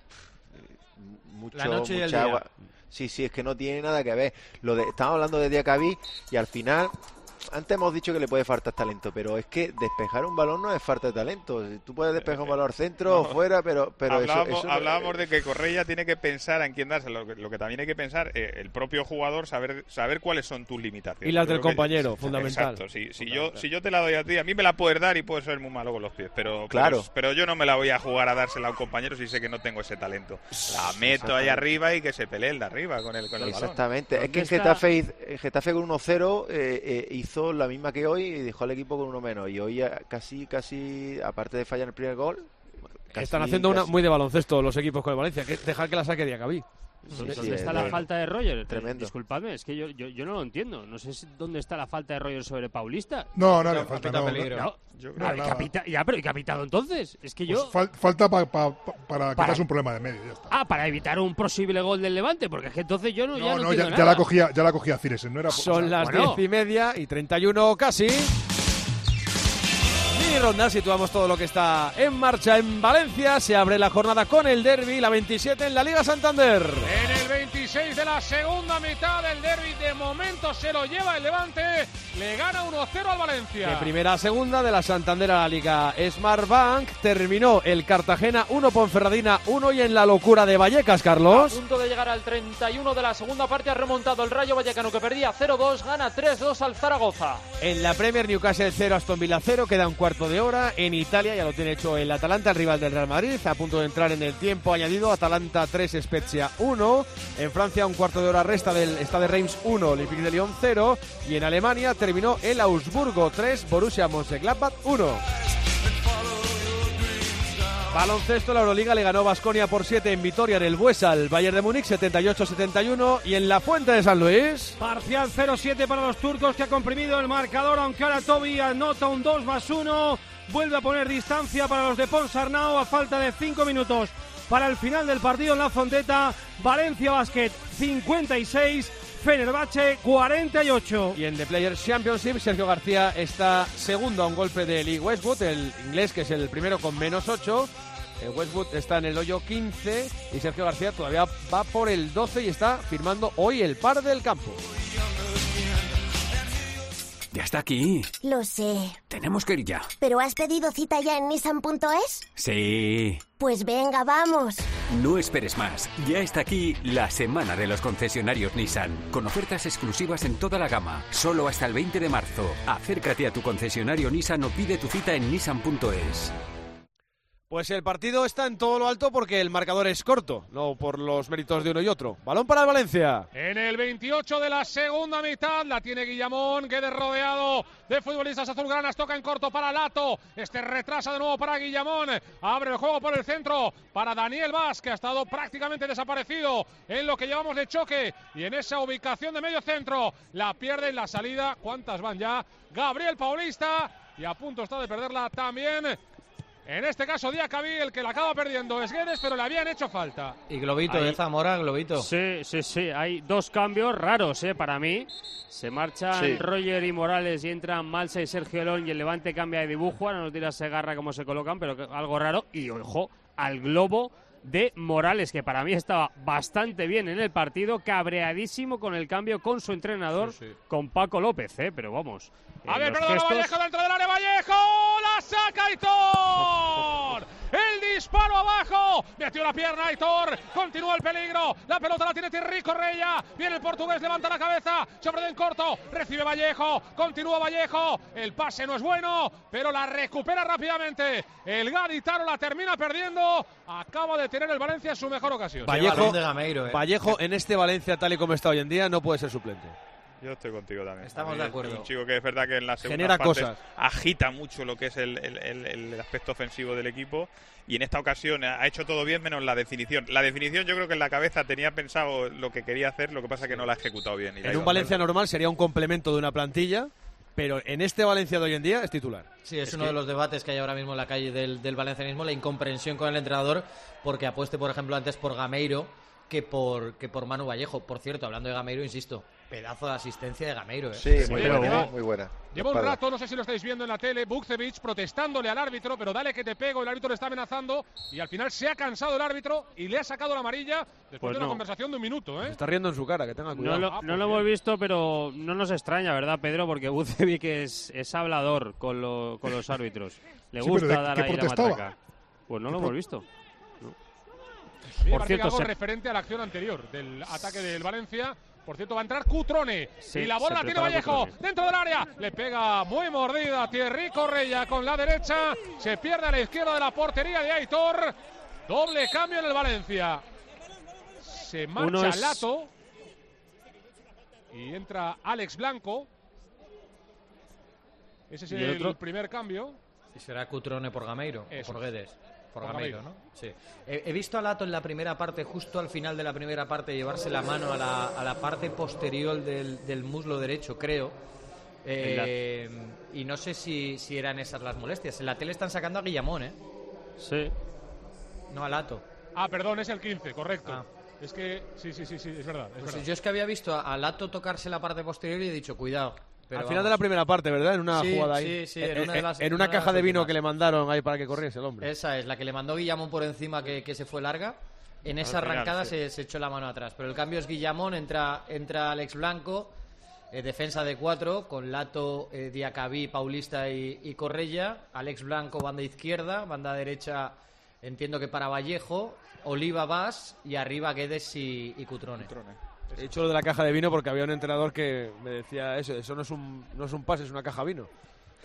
La noche y el mucha día. agua. Sí, es que no tiene nada que ver. Estamos hablando de Diacabí y al final, antes hemos dicho que le puede faltar talento, pero es que despejar un balón no es falta de talento. Tú puedes despejar un balón al centro o fuera, pero hablábamos de que Correia tiene que pensar en quién darse. Lo que también hay que pensar, el propio jugador, saber cuáles son tus limitaciones. Y las Yo del creo que- compañero, fundamental. Exacto. Si yo te la doy a ti, a mí me la puedes dar y puedo ser muy malo con los pies, pero Claro. pero yo no me la voy a jugar a dársela a un compañero si sé que no tengo ese talento. La meto ahí arriba y que se pelee el de arriba con el balón. Exactamente. Es que en Getafe con 1-0 hizo la misma que hoy y dejó al equipo con uno menos. Y hoy casi, aparte de fallar el primer gol, Están haciendo una muy de baloncesto los equipos con el Valencia, que dejar que la saque Diacabí. ¿Dónde está la falta de Roger? Tremendo. Disculpadme, es que yo no lo entiendo. No sé dónde está la falta de Roger sobre Paulista. No había falta. Capita peligro. No, Yo creo que nada. pero ¿y qué ha pitado entonces? Es que yo... Falta para quitarse un problema de medio. Ya está. para evitar un posible gol del Levante, porque es que entonces yo no entiendo ya nada. la cogía Ciresen, no era. Son las 10:30 y 31 casi. Mini ronda, situamos todo lo que está en marcha en Valencia. Se abre la jornada con el derbi, la 27 en la Liga Santander. En el 26 de la segunda mitad del derbi, de momento se lo lleva el Levante, le gana 1-0 al Valencia. De primera a segunda, de la Santander a la Liga Smartbank, terminó el Cartagena 1, Ponferradina 1 y en la locura de Vallecas, A Carlos. punto de llegar al 31 de la segunda parte, ha remontado el Rayo Vallecano, que perdía 0-2, gana 3-2 al Zaragoza. En la Premier, Newcastle 0, Aston Villa 0, queda un cuarto de hora. En Italia ya lo tiene hecho el Atalanta, el rival del Real Madrid, a punto de entrar en el tiempo añadido. Atalanta 3, Spezia 1. En Francia un cuarto de hora resta del Stade Reims 1, Olympique de Lyon 0. Y en Alemania terminó el Augsburgo 3, Borussia Mönchengladbach 1. Baloncesto, la Euroliga le ganó Baskonia por 7 en Vitoria en el Buesa al Bayern de Múnich 78-71 y en la Fuente de San Luis. Parcial 0-7 para los turcos, que ha comprimido el marcador, aunque ahora Toby anota un 2+1. Vuelve a poner distancia para los de Ponsarnau a falta de 5 minutos para el final del partido en la Fonteta. Valencia Basket 56, Fenerbahce 48. Y en The Players Championship, Sergio García está segundo a un golpe de Lee Westwood, el inglés, que es el primero con -8. Westwood está en el hoyo 15 y Sergio García todavía va por el 12 y está firmando hoy el par del campo. Ya está aquí. Lo sé. Tenemos que ir ya. ¿Pero has pedido cita ya en Nissan.es? Sí. Pues venga, vamos. No esperes más. Ya está aquí la semana de los concesionarios Nissan, con ofertas exclusivas en toda la gama, solo hasta el 20 de marzo. Acércate a tu concesionario Nissan o pide tu cita en Nissan.es. Pues el partido está en todo lo alto porque el marcador es corto, no por los méritos de uno y otro. Balón para el Valencia. En el 28 de la segunda mitad la tiene Guillamón, queda rodeado de futbolistas azulgranas, toca en corto para Lato, retrasa de nuevo para Guillamón, abre el juego por el centro para Daniel Vaz, que ha estado prácticamente desaparecido en lo que llevamos de choque y en esa ubicación de medio centro, la pierde en la salida. ¿Cuántas van ya? Gabriel Paulista, y a punto está de perderla también. En este caso, Diacabí, el que la acaba perdiendo es Guedes, pero le habían hecho falta. Y Globito, de Zamora, Globito. Sí. Hay dos cambios raros, para mí. Se marchan Roger y Morales y entran Malsa y Sergio Elón y el Levante cambia de dibujo. Ahora nos dirá Segarra cómo se colocan, pero algo raro. Y ojo al globo de Morales, que para mí estaba bastante bien en el partido, cabreadísimo con el cambio con su entrenador, con Paco López, pero vamos. A ver, los perdón, gestos... Vallejo dentro del área, Vallejo, la saca Aitor. El disparo abajo, metió la pierna Aitor, continúa el peligro, la pelota la tiene Thierry Correia, viene el portugués, levanta la cabeza, se abre en corto, recibe Vallejo, continúa Vallejo, el pase no es bueno, pero la recupera rápidamente, el gaditano la termina perdiendo, acaba de tener el Valencia su mejor ocasión. Vallejo en este Valencia tal y como está hoy en día no puede ser suplente. Yo estoy contigo también. Estamos de acuerdo. Es un chico que es verdad que en la segunda Genera parte cosas. agita mucho lo que es el aspecto ofensivo del equipo y en esta ocasión ha hecho todo bien menos la definición. La definición yo creo que en la cabeza tenía pensado lo que quería hacer, lo que pasa es que no la ha ejecutado bien. Y en un Valencia normal sería un complemento de una plantilla, pero en este Valencia de hoy en día es titular. Sí, es uno de los debates que hay ahora mismo en la calle del valencianismo, la incomprensión con el entrenador, porque apueste, por ejemplo, antes por Gameiro, que por Manu Vallejo. Por cierto, hablando de Gameiro, insisto, pedazo de asistencia de Gameiro. Sí, muy buena. Lleva un rato, no sé si lo estáis viendo en la tele, Bukcevic protestándole al árbitro, pero dale que te pego, el árbitro le está amenazando y al final se ha cansado el árbitro y le ha sacado la amarilla después de una conversación de un minuto. Se está riendo en su cara, que tenga cuidado. No lo hemos visto, pero no nos extraña, ¿verdad, Pedro? Porque Bukcevic es hablador con los árbitros. Le gusta dar ahí la matraca. Pues no lo hemos visto. Sí, por cierto, algo referente a la acción anterior del ataque del Valencia. Por cierto, va a entrar Cutrone. Sí, y la bola la tiene Vallejo. Cutrone. Dentro del área. Le pega muy mordida Thierry Correia con la derecha. Se pierde a la izquierda de la portería de Aitor. Doble cambio en el Valencia. Se marcha Lato. Y entra Alex Blanco. Ese es el primer cambio. Y será Cutrone por Gameiro. O por Guedes. Por Gameiro, ¿no? Sí. He visto a Lato en la primera parte, justo al final de la primera parte, llevarse la mano a la parte posterior del muslo derecho, creo. Y no sé si eran esas las molestias. En la tele están sacando a Guillamón, ¿eh? Sí. No a Lato. Perdón, es el 15, correcto. Es que sí, es verdad. Pues yo es que había visto a Lato tocarse la parte posterior y he dicho, cuidado. Pero al final de la primera parte, ¿verdad? En una jugada ahí. Sí, en una caja de vino que le mandaron ahí para que corriese el hombre. Esa es, la que le mandó Guillamón por encima que se fue larga. En esa arrancada se echó la mano atrás. Pero el cambio es Guillamón, entra Alex Blanco, defensa de 4, con Lato, Diacabí, Paulista y Correia. Alex Blanco, banda izquierda, banda derecha, entiendo que para Vallejo, Oliva Bas y arriba Guedes y Cutrone. He dicho lo de la caja de vino porque había un entrenador que me decía eso no es un pase, es una caja de vino.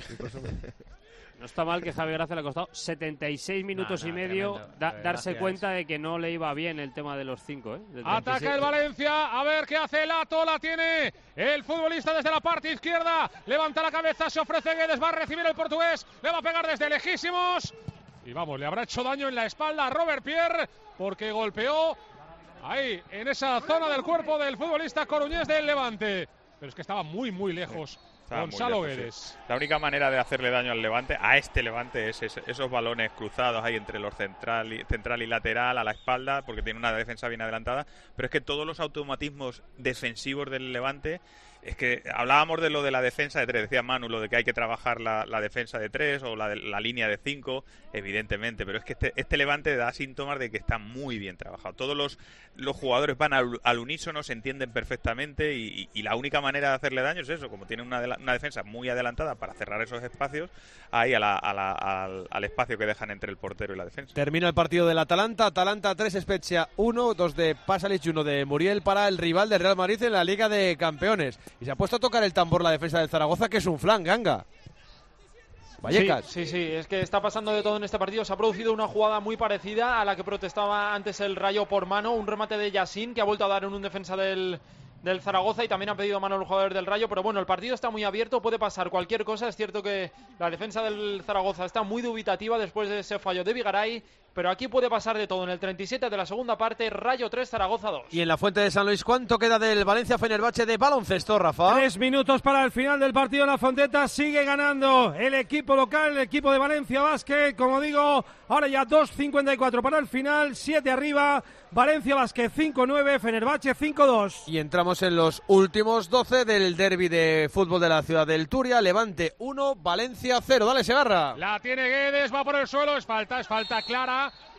No está mal que Javi Gracia le ha costado 76 minutos y medio darse cuenta de que no le iba bien el tema de los 5. Ataca el Valencia, a ver qué hace Lato, la tiene el futbolista desde la parte izquierda, levanta la cabeza, se ofrece Guedes, va a recibir el portugués, le va a pegar desde lejísimos y vamos, le habrá hecho daño en la espalda a Robert Pierre porque golpeó ahí, en esa zona del cuerpo del futbolista coruñés del Levante. Pero es que estaba muy, muy lejos Gonzalo Guedes. Sí. La única manera de hacerle daño al Levante, a este Levante, es esos balones cruzados ahí entre los central y lateral, a la espalda, porque tiene una defensa bien adelantada. Pero es que todos los automatismos defensivos del Levante... Es que hablábamos de lo de la defensa de 3, decía Manu, lo de que hay que trabajar la defensa de 3 o la línea de 5, evidentemente, pero es que este Levante da síntomas de que está muy bien trabajado. Todos los jugadores van al unísono, se entienden perfectamente y la única manera de hacerle daño es eso, como tiene una defensa muy adelantada para cerrar esos espacios, ahí al espacio que dejan entre el portero y la defensa. Termina el partido del Atalanta 3, Spezia 1, 2 de Pasalic y 1 de Muriel para el rival del Real Madrid en la Liga de Campeones. Y se ha puesto a tocar el tambor la defensa del Zaragoza, que es un flan, Ganga. Vallecas. Sí, es que está pasando de todo en este partido. Se ha producido una jugada muy parecida a la que protestaba antes el Rayo por mano, un remate de Yassin que ha vuelto a dar en un defensa del Zaragoza y también ha pedido mano el jugador del Rayo, pero bueno, el partido está muy abierto, puede pasar cualquier cosa. Es cierto que la defensa del Zaragoza está muy dubitativa después de ese fallo de Vigaray, pero aquí puede pasar de todo. En el 37 de la segunda parte, Rayo 3, Zaragoza 2. Y en la Fuente de San Luis, ¿cuánto queda del Valencia-Fenerbahce de baloncesto, Rafa? 3 minutos para el final del partido. La Fonteta sigue ganando el equipo local, el equipo de Valencia Basket. Como digo, ahora ya 2.54 para el final, 7 arriba. Valencia Basket 5-9, Fenerbahce 5-2. Y entramos en los últimos 12 del derbi de fútbol de la ciudad del Turia. Levante 1, Valencia 0. Dale, Segarra. La tiene Guedes, va por el suelo, es falta clara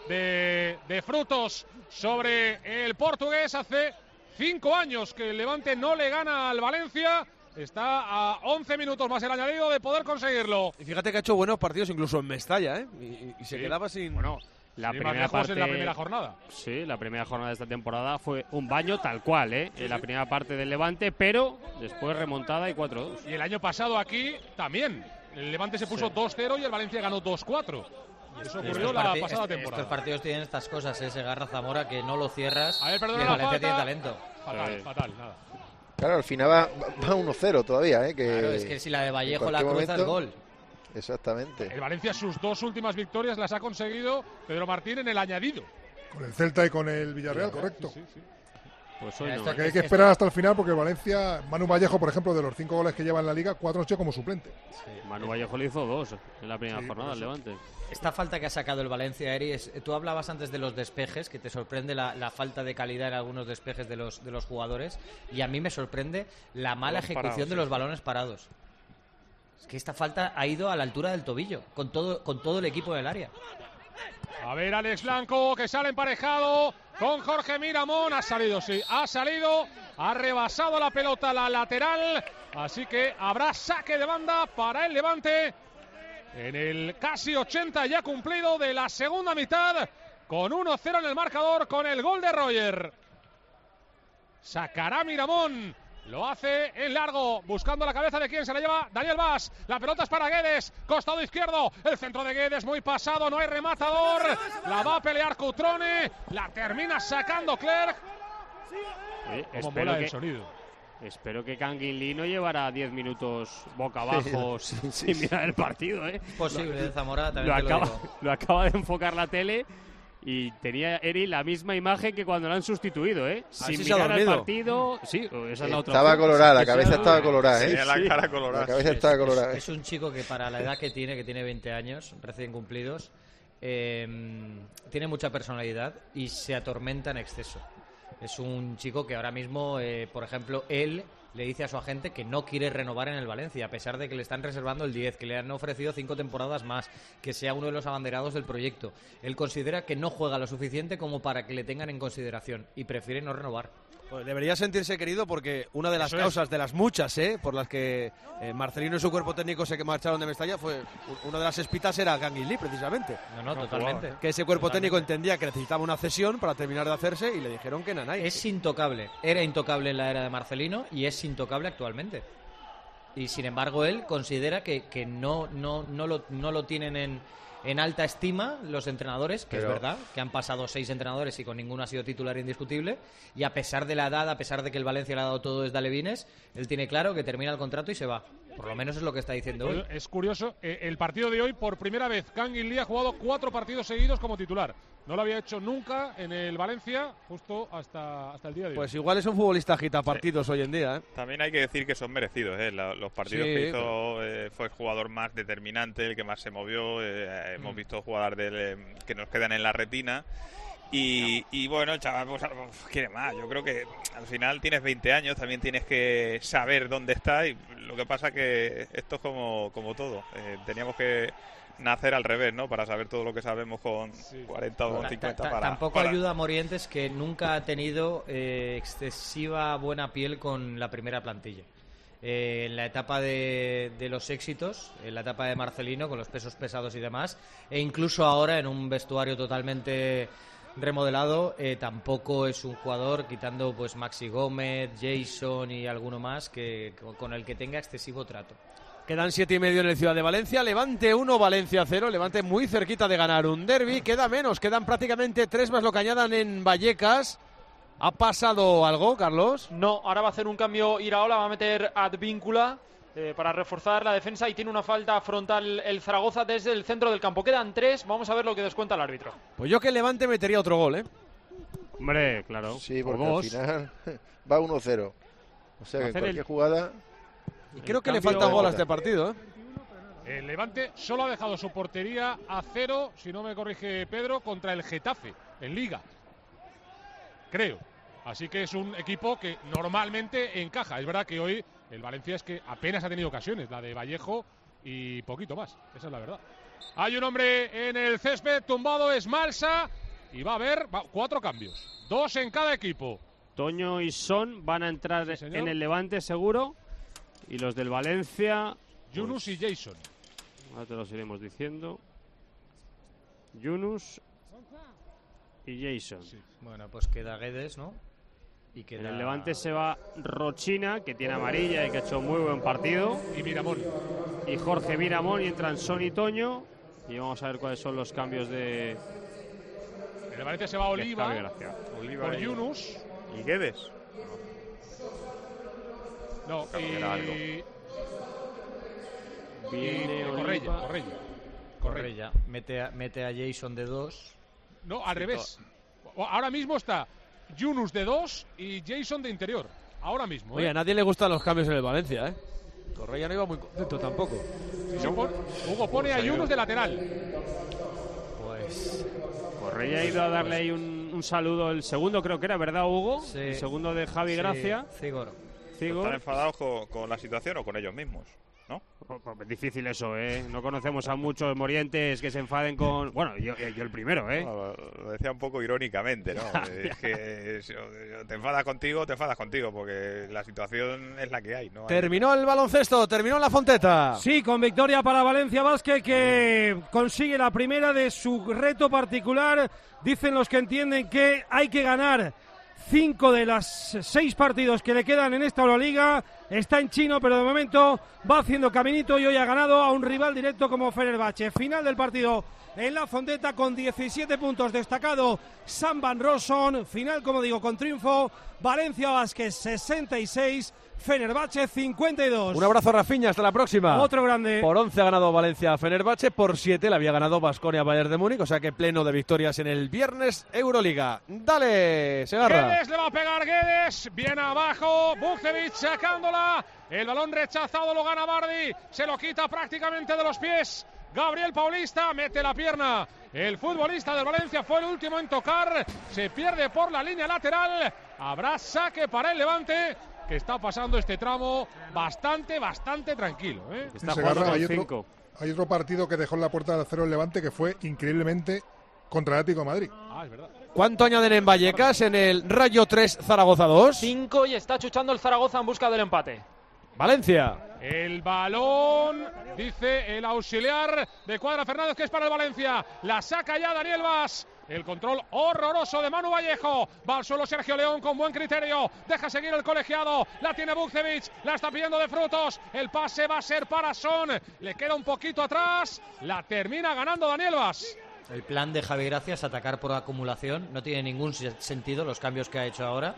de Frutos sobre el portugués. Hace 5 años que el Levante no le gana al Valencia. Está a 11 minutos más el añadido de poder conseguirlo. Y fíjate que ha hecho buenos partidos incluso en Mestalla, ¿eh? Y se quedaba sin... Bueno, la primera parte, en la primera jornada. Sí, la primera jornada de esta temporada fue un baño tal cual, en la primera parte del Levante, pero después remontada y 4-2. Y el año pasado aquí también. El Levante se puso 2-0 y el Valencia ganó 2-4. Eso ocurrió la pasada temporada. Estos partidos tienen estas cosas, Segarra Zamora, que no lo cierras. A ver, perdón, y el Valencia tiene talento. Fatal, nada. Claro, al final va 1-0 todavía, que claro, es que si la de Vallejo la cruza es gol. Exactamente. El Valencia sus 2 últimas victorias las ha conseguido Pedro Martín en el añadido. Con el Celta y con el Villarreal, correcto. Sí. Pues hoy no. Que hay que esperar hasta el final porque el Valencia, Manu Vallejo, por ejemplo, de los 5 goles que lleva en la Liga, 4 han sido como suplente. Sí. Manu Vallejo le hizo 2 en la primera jornada al Levante. Esta falta que ha sacado el Valencia, Eri, tú hablabas antes de los despejes, que te sorprende la falta de calidad en algunos despejes de los jugadores, y a mí me sorprende la mala ejecución de los balones parados. Es que esta falta ha ido a la altura del tobillo, con todo el equipo del área. A ver, Alex Blanco, que sale emparejado con Jorge Miramón. Ha salido, ha rebasado la pelota la lateral, así que habrá saque de banda para el Levante en el casi 80 ya cumplido de la segunda mitad, con 1-0 en el marcador, con el gol de Roger. Sacará Miramón. Lo hace en largo, buscando la cabeza de quien se la lleva Daniel Bas. La pelota es para Guedes, costado izquierdo. El centro de Guedes muy pasado, no hay rematador. La va a pelear Cutrone, la termina sacando Clerc. Espero que Kangin Lee no llevara 10 minutos boca abajo sin mirar el partido. Posible, Zamora también lo acaba de enfocar la tele. Y tenía Eri la misma imagen que cuando lo han sustituido, sin mirar el partido. Sí, esa es la otra. Estaba colorada, la cabeza estaba colorada, Tenía la cara colorada. La cabeza estaba colorada. Es un chico que para la edad que tiene 20 años, recién cumplidos, tiene mucha personalidad y se atormenta en exceso. Es un chico que ahora mismo, por ejemplo, él le dice a su agente que no quiere renovar en el Valencia, a pesar de que le están reservando el 10, que le han ofrecido 5 temporadas más, que sea uno de los abanderados del proyecto. Él considera que no juega lo suficiente como para que le tengan en consideración y prefiere no renovar. Pues debería sentirse querido, porque una de las causas, de las muchas, por las que Marcelino y su cuerpo técnico se marcharon de Mestalla, fue una de las espitas era Kangin Lee, precisamente. No, totalmente. Que ese cuerpo técnico entendía que necesitaba una cesión para terminar de hacerse y le dijeron que nanay. Es intocable, era intocable en la era de Marcelino y es intocable actualmente. Y sin embargo él considera que no lo tienen en alta estima los entrenadores, que es verdad, que han pasado 6 entrenadores y con ninguno ha sido titular indiscutible, y a pesar de la edad, a pesar de que el Valencia le ha dado todo desde Alevines, él tiene claro que termina el contrato y se va. Por lo menos es lo que está diciendo hoy. Es curioso, el partido de hoy, por primera vez, Kangin Lee ha jugado 4 partidos seguidos como titular. No lo había hecho nunca en el Valencia, justo hasta el día de hoy. Pues igual es un futbolista agitapartidos hoy en día. También hay que decir que son merecidos. Los partidos que hizo, fue el jugador más determinante, el que más se movió. Hemos visto jugador que nos quedan en la retina. Y bueno, el chaval pues, quiere más. Yo creo que al final tienes 20 años, también tienes que saber dónde está. Y lo que pasa que esto es como todo. Teníamos que nacer al revés, ¿no? Para saber todo lo que sabemos con 40 o 50 Tampoco ayuda a Morientes, que nunca ha tenido excesiva buena piel con la primera plantilla. En la etapa de los éxitos, en la etapa de Marcelino, con los pesos pesados y demás, e incluso ahora en un vestuario totalmente remodelado, tampoco es un jugador, quitando pues Maxi Gómez, Jason y alguno más, con el que tenga excesivo trato. Quedan 7:30 en el Ciudad de Valencia. Levante 1, Valencia 0. Levante muy cerquita de ganar un derbi. Queda menos, quedan prácticamente 3 más lo que añadan en Vallecas. ¿Ha pasado algo, Carlos? No, ahora va a hacer un cambio Iraola, va a meter Advíncula para reforzar la defensa y tiene una falta frontal el Zaragoza desde el centro del campo. Quedan 3, vamos a ver lo que descuenta el árbitro. Pues yo que el Levante metería otro gol, Hombre, claro. Sí, porque al final va 1-0. O sea que en cualquier jugada... Y creo que le falta gol a este partido, El Levante solo ha dejado su portería a 0, si no me corrige Pedro, contra el Getafe, en Liga. Creo. Así que es un equipo que normalmente encaja. Es verdad que hoy el Valencia es que apenas ha tenido ocasiones, la de Vallejo y poquito más. Esa es la verdad. Hay un hombre en el césped tumbado, es Malsa, y va a haber 4 cambios. 2 en cada equipo. Toño y Son van a entrar en el Levante seguro. Y los del Valencia... Yunus y Jason. Ahora te los iremos diciendo. Yunus y Jason. Sí. Bueno, pues queda Guedes, ¿no? Y queda... En el Levante se va Rochina, que tiene amarilla y que ha hecho muy buen partido. Y Miramón. Y Jorge Miramón, y entran Son y Toño. Y vamos a ver cuáles son los cambios de... En el Valencia se va Oliva por Yunus. ¿Y Guedes? No, viene Correia. Mete a Jason de 2. No, al revés. Ahora mismo está Yunus de 2 y Jason de interior. Ahora mismo. Oye, a nadie le gustan los cambios en el Valencia, Correia no iba muy contento tampoco. Hugo pone a Yunus de lateral. Correia ha ido a darle ahí un saludo, el segundo creo que era, ¿verdad, Hugo? Sí. El segundo de Javi Gracia. Cigor. ¿Están enfadados con la situación o con ellos mismos? ¿No? Difícil eso, ¿eh? No conocemos a muchos morientes que se enfaden con... Bueno, yo el primero, ¿eh? No, lo decía un poco irónicamente, ¿no? Es que te enfadas contigo, porque la situación es la que hay, ¿no? Terminó el baloncesto, terminó la Fonteta. Sí, con victoria para Valencia Basket, que consigue la primera de su reto particular. Dicen los que entienden que hay que ganar 5 de los 6 partidos que le quedan en esta Euroliga. Está en chino, pero de momento va haciendo caminito y hoy ha ganado a un rival directo como Fenerbahce. Final del partido en la Fonteta con 17 puntos, destacado Sam Van Rossum. Final, como digo, con triunfo. Valencia Basket 66, Fenerbahce 52. Un abrazo, Rafinha, hasta la próxima. Otro grande. Por 11 ha ganado Valencia Fenerbahce, por 7 le había ganado Baskonia Bayern de Múnich, o sea que pleno de victorias en el viernes Euroliga. Dale, Segarra. Guedes le va a pegar Guedes, bien abajo, Bukcevic sacándola, el balón rechazado lo gana Bardi, se lo quita prácticamente de los pies. Gabriel Paulista mete la pierna. El futbolista del Valencia fue el último en tocar. Se pierde por la línea lateral. Habrá saque para el Levante, que está pasando este tramo bastante tranquilo, ¿eh? Está jugando con 5. Hay otro partido que dejó en la puerta del cero el Levante que fue increíblemente contra el Atlético de Madrid. Es verdad. ¿Cuánto añaden en Vallecas en el Rayo 3, Zaragoza 2? 5 y está chuchando el Zaragoza en busca del empate. Valencia. El balón, dice el auxiliar de Cuadra Fernández, que es para el Valencia. La saca ya Daniel Vaz. El control horroroso de Manu Vallejo. Va al suelo Sergio León con buen criterio. Deja seguir el colegiado. La tiene Bukcevic. La está pidiendo de Frutos. El pase va a ser para Son. Le queda un poquito atrás. La termina ganando Daniel Vaz. El plan de Javi Gracia es atacar por acumulación. No tiene ningún sentido los cambios que ha hecho ahora.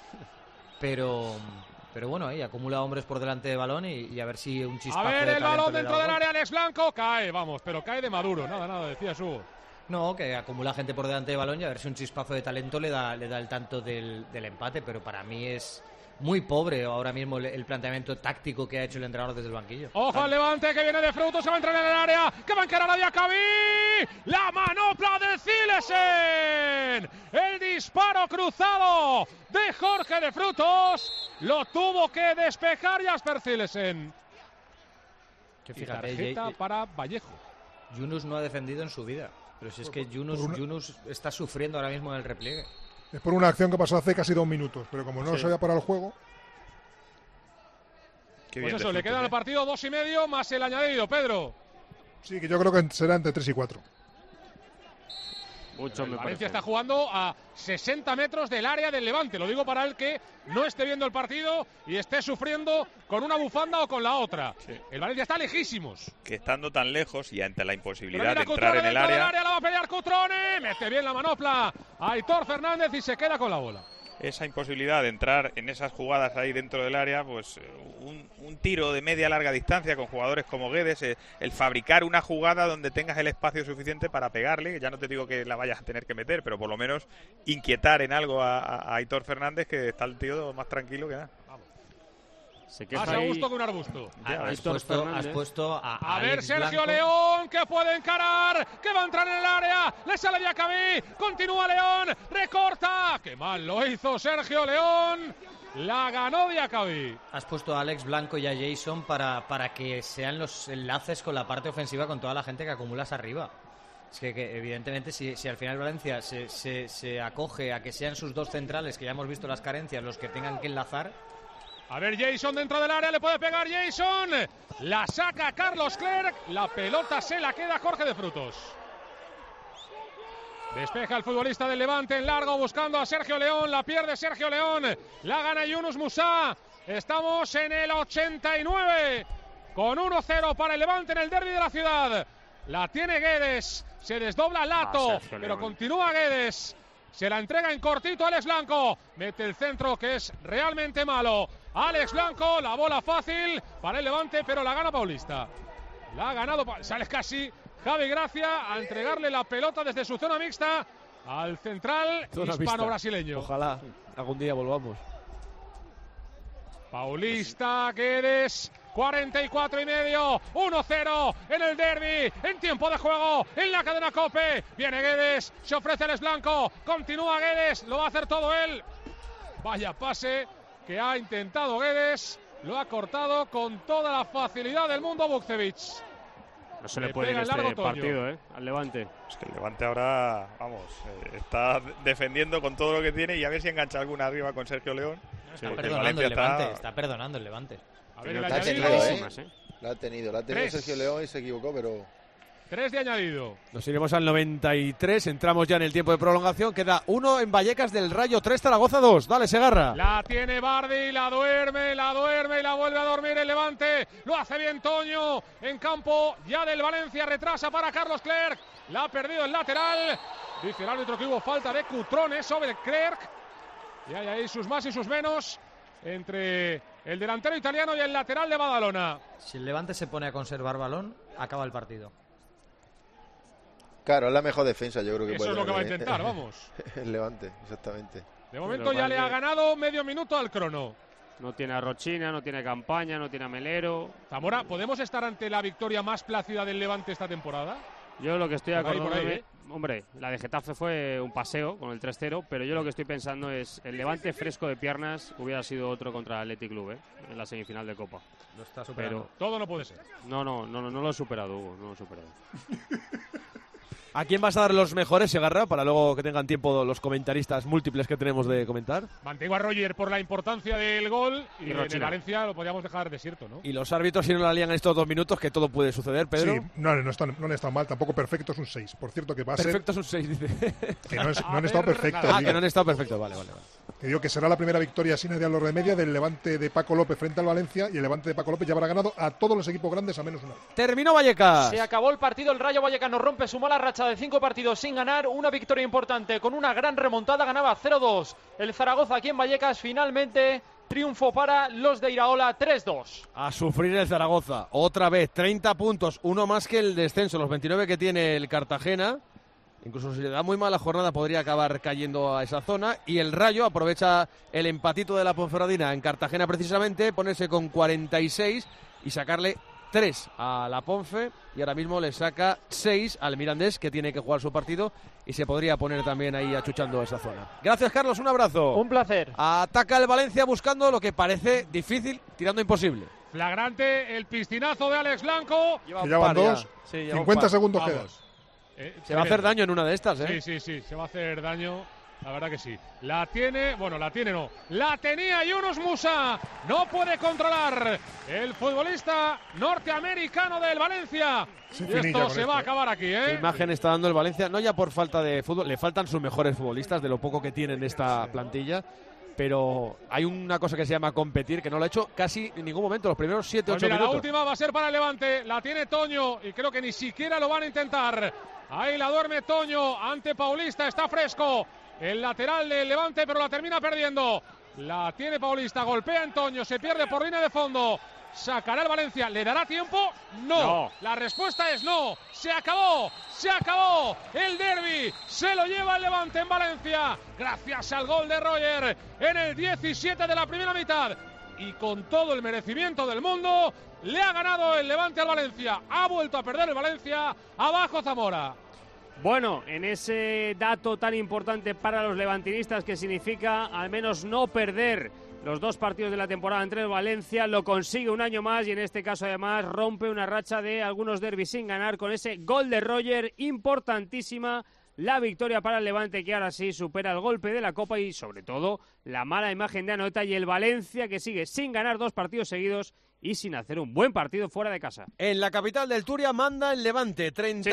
Pero bueno, ahí acumula hombres por delante de balón y a ver si un chispazo. A ver, de el balón dentro del gol. área, Alex Blanco. Cae, pero cae de maduro. Nada, decía Hugo. No, que acumula gente por delante de balón y a ver si un chispazo de talento le da el tanto del empate, pero para mí es muy pobre ahora mismo el planteamiento táctico que ha hecho el entrenador desde el banquillo. Ojo al Levante, que viene de Frutos, se va a entrar en el área, que va a encarar a Diacabí. La manopla de Cilesen. El disparo cruzado de Jorge de Frutos. Lo tuvo que despejar Jasper Cilesen. Que fíjate, tarjeta para Vallejo. Yunus no ha defendido en su vida. Pero si es que Yunus está sufriendo ahora mismo en el repliegue. Es por una acción que pasó hace casi 2 minutos, pero como no se había parado el juego. Pues eso, le queda al partido 2,5 más el añadido, Pedro. Sí, que yo creo que será entre 3 y 4. Valencia está jugando a 60 metros del área del Levante. Lo digo para el que no esté viendo el partido y esté sufriendo con una bufanda o con la otra. Sí. El Valencia está lejísimos. Que estando tan lejos y ante la imposibilidad de entrar en el área... La va a pelear Cutrone. Mete bien la manopla a Aitor Fernández y se queda con la bola. Esa imposibilidad de entrar en esas jugadas ahí dentro del área, pues un tiro de media larga distancia con jugadores como Guedes, el fabricar una jugada donde tengas el espacio suficiente para pegarle, ya no te digo que la vayas a tener que meter, pero por lo menos inquietar en algo a Aitor Fernández, que está el tío más tranquilo que nada. Más a gusto que un arbusto. Has puesto a ver, Alex Sergio Blanco. León, que puede encarar, que va a entrar en el área, le sale Diacabí, continúa León, recorta, qué mal lo hizo Sergio León, la ganó Diacabí. Has puesto a Alex Blanco y a Jason para que sean los enlaces con la parte ofensiva con toda la gente que acumulas arriba. Es que evidentemente si al final Valencia se acoge a que sean sus dos centrales, que ya hemos visto las carencias, los que tengan que enlazar. A ver, Jason dentro del área, le puede pegar Jason. La saca Carlos Clerc. La pelota se la queda Jorge de Frutos. Despeja el futbolista del Levante en largo buscando a Sergio León. La pierde Sergio León. La gana Yunus Musá. Estamos en el 89. Con 1-0 para el Levante en el derbi de la ciudad. La tiene Guedes. Se desdobla Lato. Pero continúa Guedes. Se la entrega en cortito Alex Blanco. Mete el centro que es realmente malo. Alex Blanco, la bola fácil para el Levante, pero la gana Paulista. La ha ganado, sale casi Javi Gracia a entregarle la pelota desde su zona mixta al central hispano-brasileño. Ojalá algún día volvamos. Paulista, Guedes, 44 y medio, 1-0 en el derbi, en tiempo de juego, en la cadena COPE. Viene Guedes, se ofrece el Blanco, continúa Guedes, lo va a hacer todo él. Vaya pase que ha intentado Guedes, lo ha cortado con toda la facilidad del mundo Vukcevic. No se le puede ir este partido, al Levante. Es que el Levante ahora, vamos, está defendiendo con todo lo que tiene y a ver si engancha alguna arriba con Sergio León. Está perdonando el Levante, está perdonando el Levante. A ver, la ha tenido Sergio León y se equivocó, pero... 3 de añadido. Nos iremos al 93, entramos ya en el tiempo de prolongación. Queda 1 en Vallecas del Rayo 3, Zaragoza 2. Dale, Segarra. La tiene Bardi, la duerme y la vuelve a dormir el Levante. Lo hace bien Toño en campo ya del Valencia. Retrasa para Carlos Clerc. La ha perdido el lateral. Dice el árbitro que hubo falta de Cutrone sobre Clerc. Y hay ahí sus más y sus menos entre el delantero italiano y el lateral de Badalona. Si el Levante se pone a conservar balón, acaba el partido. Claro, es la mejor defensa, yo creo que eso puede. Eso es lo que va a intentar, vamos. El Levante, exactamente. De momento ya le ha ganado medio minuto al crono. No tiene a Rochina, no tiene Campaña, no tiene a Melero. Zamora, ¿podemos estar ante la victoria más plácida del Levante esta temporada? Yo lo que estoy acordándome, ¿eh? Hombre, la de Getafe fue un paseo con el 3-0, pero yo lo que estoy pensando es el Levante fresco de piernas hubiera sido otro contra el Athletic Club, en la semifinal de Copa. Lo está superando. Pero todo no puede ser. No lo he superado, Hugo, no lo he superado. ¿A quién vas a dar los mejores, Segarra, para luego que tengan tiempo los comentaristas múltiples que tenemos de comentar? Mantengo a Roger por la importancia del gol y en Rochina. Valencia lo podríamos dejar desierto, ¿no? Y los árbitros, si no la lían en estos 2 minutos, que todo puede suceder, Pedro. Sí, no han estado mal, tampoco perfecto es un 6. Por cierto, que va a ser... Perfecto es un 6, dice. Que no han estado perfectos. Que no han estado perfectos, vale. Que digo que será la primera victoria sin nadie a los remedia del Levante de Paco López frente al Valencia, y el Levante de Paco López ya habrá ganado a todos los equipos grandes a menos una. Terminó Vallecas. Se acabó el partido, el Rayo Vallecano rompe su mala racha de 5 partidos sin ganar, una victoria importante con una gran remontada, ganaba 0-2. El Zaragoza aquí en Vallecas, finalmente triunfo para los de Iraola, 3-2. A sufrir el Zaragoza, otra vez, 30 puntos, uno más que el descenso, los 29 que tiene el Cartagena. Incluso si le da muy mala jornada podría acabar cayendo a esa zona. Y el Rayo aprovecha el empatito de la Ponferradina en Cartagena precisamente, ponerse con 46 y sacarle 3 a la Ponfe. Y ahora mismo le saca 6 al Mirandés, que tiene que jugar su partido y se podría poner también ahí achuchando esa zona. Gracias, Carlos, un abrazo. Un placer. Ataca el Valencia buscando lo que parece difícil, tirando imposible. Flagrante el piscinazo de Alex Blanco. Llevan 2, 50 segundos quedan. Se va a hacer daño en una de estas, ¿eh? Sí, se va a hacer daño, la verdad que sí. La tiene, la tenía Yunus Musa, no puede controlar el futbolista norteamericano del Valencia. Y esto se va a acabar aquí, ¿eh? ¿Qué imagen está dando el Valencia? No ya por falta de fútbol, le faltan sus mejores futbolistas, de lo poco que tienen esta plantilla. Pero hay una cosa que se llama competir, que no lo ha hecho casi en ningún momento, los primeros 7-8 pues minutos. La última va a ser para el Levante, la tiene Toño y creo que ni siquiera lo van a intentar. Ahí la duerme Toño ante Paulista, está fresco el lateral del Levante, pero la termina perdiendo. La tiene Paulista, golpea en Toño, se pierde por línea de fondo. ¿Sacará el Valencia? ¿Le dará tiempo? No. La respuesta es no. Se acabó. El derbi se lo lleva el Levante en Valencia. Gracias al gol de Roger en el 17 de la primera mitad. Y con todo el merecimiento del mundo, le ha ganado el Levante al Valencia. Ha vuelto a perder el Valencia. Abajo Zamora. Bueno, en ese dato tan importante para los levantinistas que significa al menos no perder los 2 partidos de la temporada entre el Valencia, lo consigue un año más y en este caso además rompe una racha de algunos derbis sin ganar con ese gol de Roger, importantísima la victoria para el Levante, que ahora sí supera el golpe de la Copa y sobre todo la mala imagen de Anoeta, y el Valencia que sigue sin ganar 2 partidos seguidos y sin hacer un buen partido fuera de casa. En la capital del Turia manda el Levante,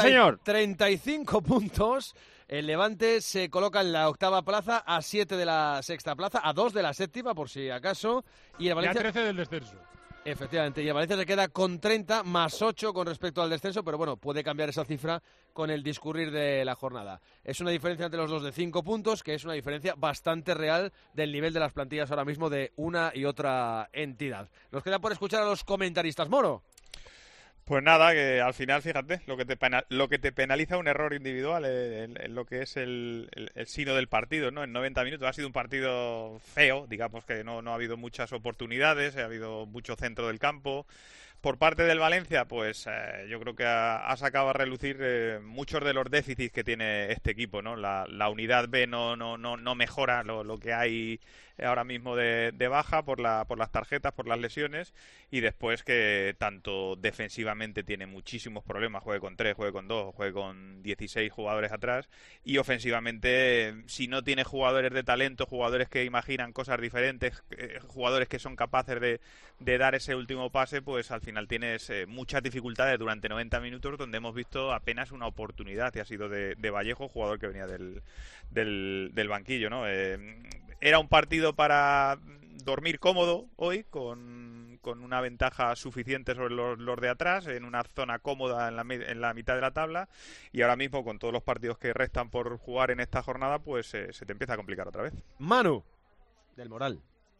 35 puntos. El Levante se coloca en la 8ª plaza, a 7 de la 6ª plaza, a 2 de la 7ª por si acaso. Y el Valencia... Y a 13 del descenso. Efectivamente, y el Valencia se queda con 30 más 8 con respecto al descenso, pero bueno, puede cambiar esa cifra con el discurrir de la jornada. Es una diferencia entre los dos de 5 puntos, que es una diferencia bastante real del nivel de las plantillas ahora mismo de una y otra entidad. Nos queda por escuchar a los comentaristas. Moro. Pues nada, que al final, fíjate, lo que te penaliza un error individual en lo que es el sino del partido, ¿no? En 90 minutos ha sido un partido feo, digamos que no ha habido muchas oportunidades, ha habido mucho centro del campo. Por parte del Valencia, pues yo creo que ha sacado a relucir muchos de los déficits que tiene este equipo, ¿no? La unidad B no mejora lo que hay ahora mismo de baja por las tarjetas, por las lesiones, y después que tanto defensivamente tiene muchísimos problemas, juegue con 3, juegue con 2, juegue con 16 jugadores atrás, y ofensivamente si no tiene jugadores de talento, jugadores que imaginan cosas diferentes, jugadores que son capaces de dar ese último pase, pues al final tienes muchas dificultades durante 90 minutos donde hemos visto apenas una oportunidad, y ha sido de Vallejo, jugador que venía del banquillo, ¿no? Era un partido para dormir cómodo hoy, con una ventaja suficiente sobre los de atrás, en una zona cómoda en la mitad de la tabla, y ahora mismo con todos los partidos que restan por jugar en esta jornada, pues se te empieza a complicar otra vez. Manu, del Moral.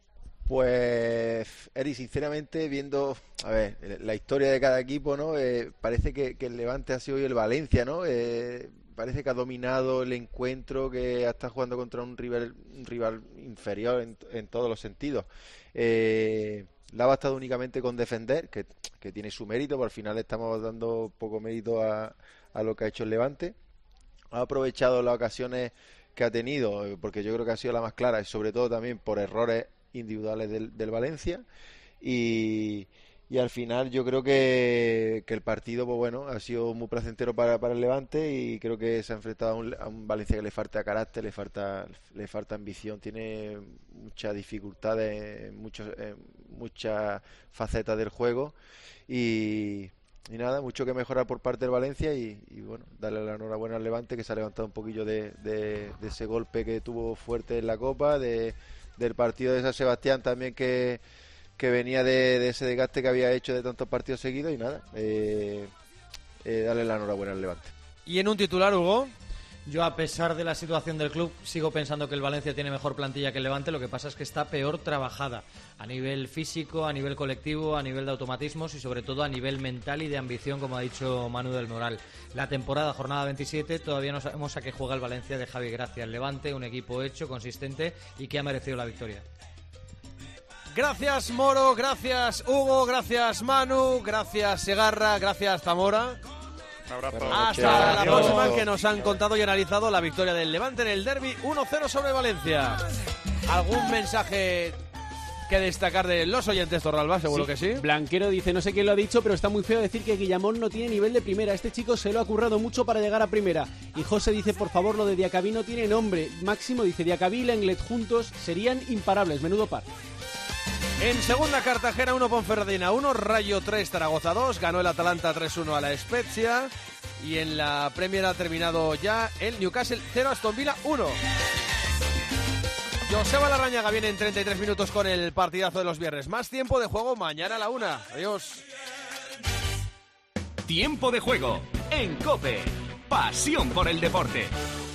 Pues, Eri, sinceramente, viendo la historia de cada equipo, ¿no? Parece que el Levante ha sido hoy el Valencia, ¿no? Parece que ha dominado el encuentro, que está jugando contra un rival inferior en todos los sentidos. Le ha bastado únicamente con defender, que tiene su mérito, pero al final estamos dando poco mérito a lo que ha hecho el Levante. Ha aprovechado las ocasiones que ha tenido, porque yo creo que ha sido la más clara, y sobre todo también por errores individuales del Valencia, y al final yo creo que el partido, pues bueno, ha sido muy placentero para el Levante, y creo que se ha enfrentado a un Valencia que le falta carácter, le falta ambición, tiene muchas dificultades en muchas facetas del juego, y nada, mucho que mejorar por parte del Valencia, y bueno, darle la enhorabuena al Levante, que se ha levantado un poquillo de ese golpe que tuvo fuerte en la Copa, del partido de San Sebastián también, que venía de ese desgaste que había hecho de tantos partidos seguidos, y nada, darle la enhorabuena al Levante. ¿Y en un titular, Hugo? Yo, a pesar de la situación del club, sigo pensando que el Valencia tiene mejor plantilla que el Levante. Lo que pasa es que está peor trabajada a nivel físico, a nivel colectivo, a nivel de automatismos y sobre todo a nivel mental y de ambición, como ha dicho Manu del Moral. La temporada, jornada 27, todavía no sabemos a qué juega el Valencia de Javi Gracia. El Levante, un equipo hecho, consistente y que ha merecido la victoria. Gracias, Moro, gracias, Hugo, gracias, Manu, gracias, Segarra, gracias, Zamora. Un abrazo. Hasta la próxima, que nos han contado y analizado la victoria del Levante en el derbi 1-0 sobre Valencia. ¿Algún mensaje que destacar de los oyentes, Torralba? Seguro que sí. Blanquero dice, no sé quién lo ha dicho, pero está muy feo decir que Guillamón no tiene nivel de primera. Este chico se lo ha currado mucho para llegar a primera. Y José dice, por favor, lo de Diacabí no tiene nombre. Máximo dice, Diacabí y Lenglet juntos serían imparables. Menudo par. En segunda, Cartagena 1, Ponferradina 1, Rayo 3, Zaragoza 2, ganó el Atalanta 3-1 a la Spezia, y en la Premier ha terminado ya el Newcastle 0, Aston Villa 1. Joseba Larrañaga viene en 33 minutos con el partidazo de los viernes. Más tiempo de juego mañana a la 1. Adiós. Tiempo de juego en COPE. Pasión por el deporte.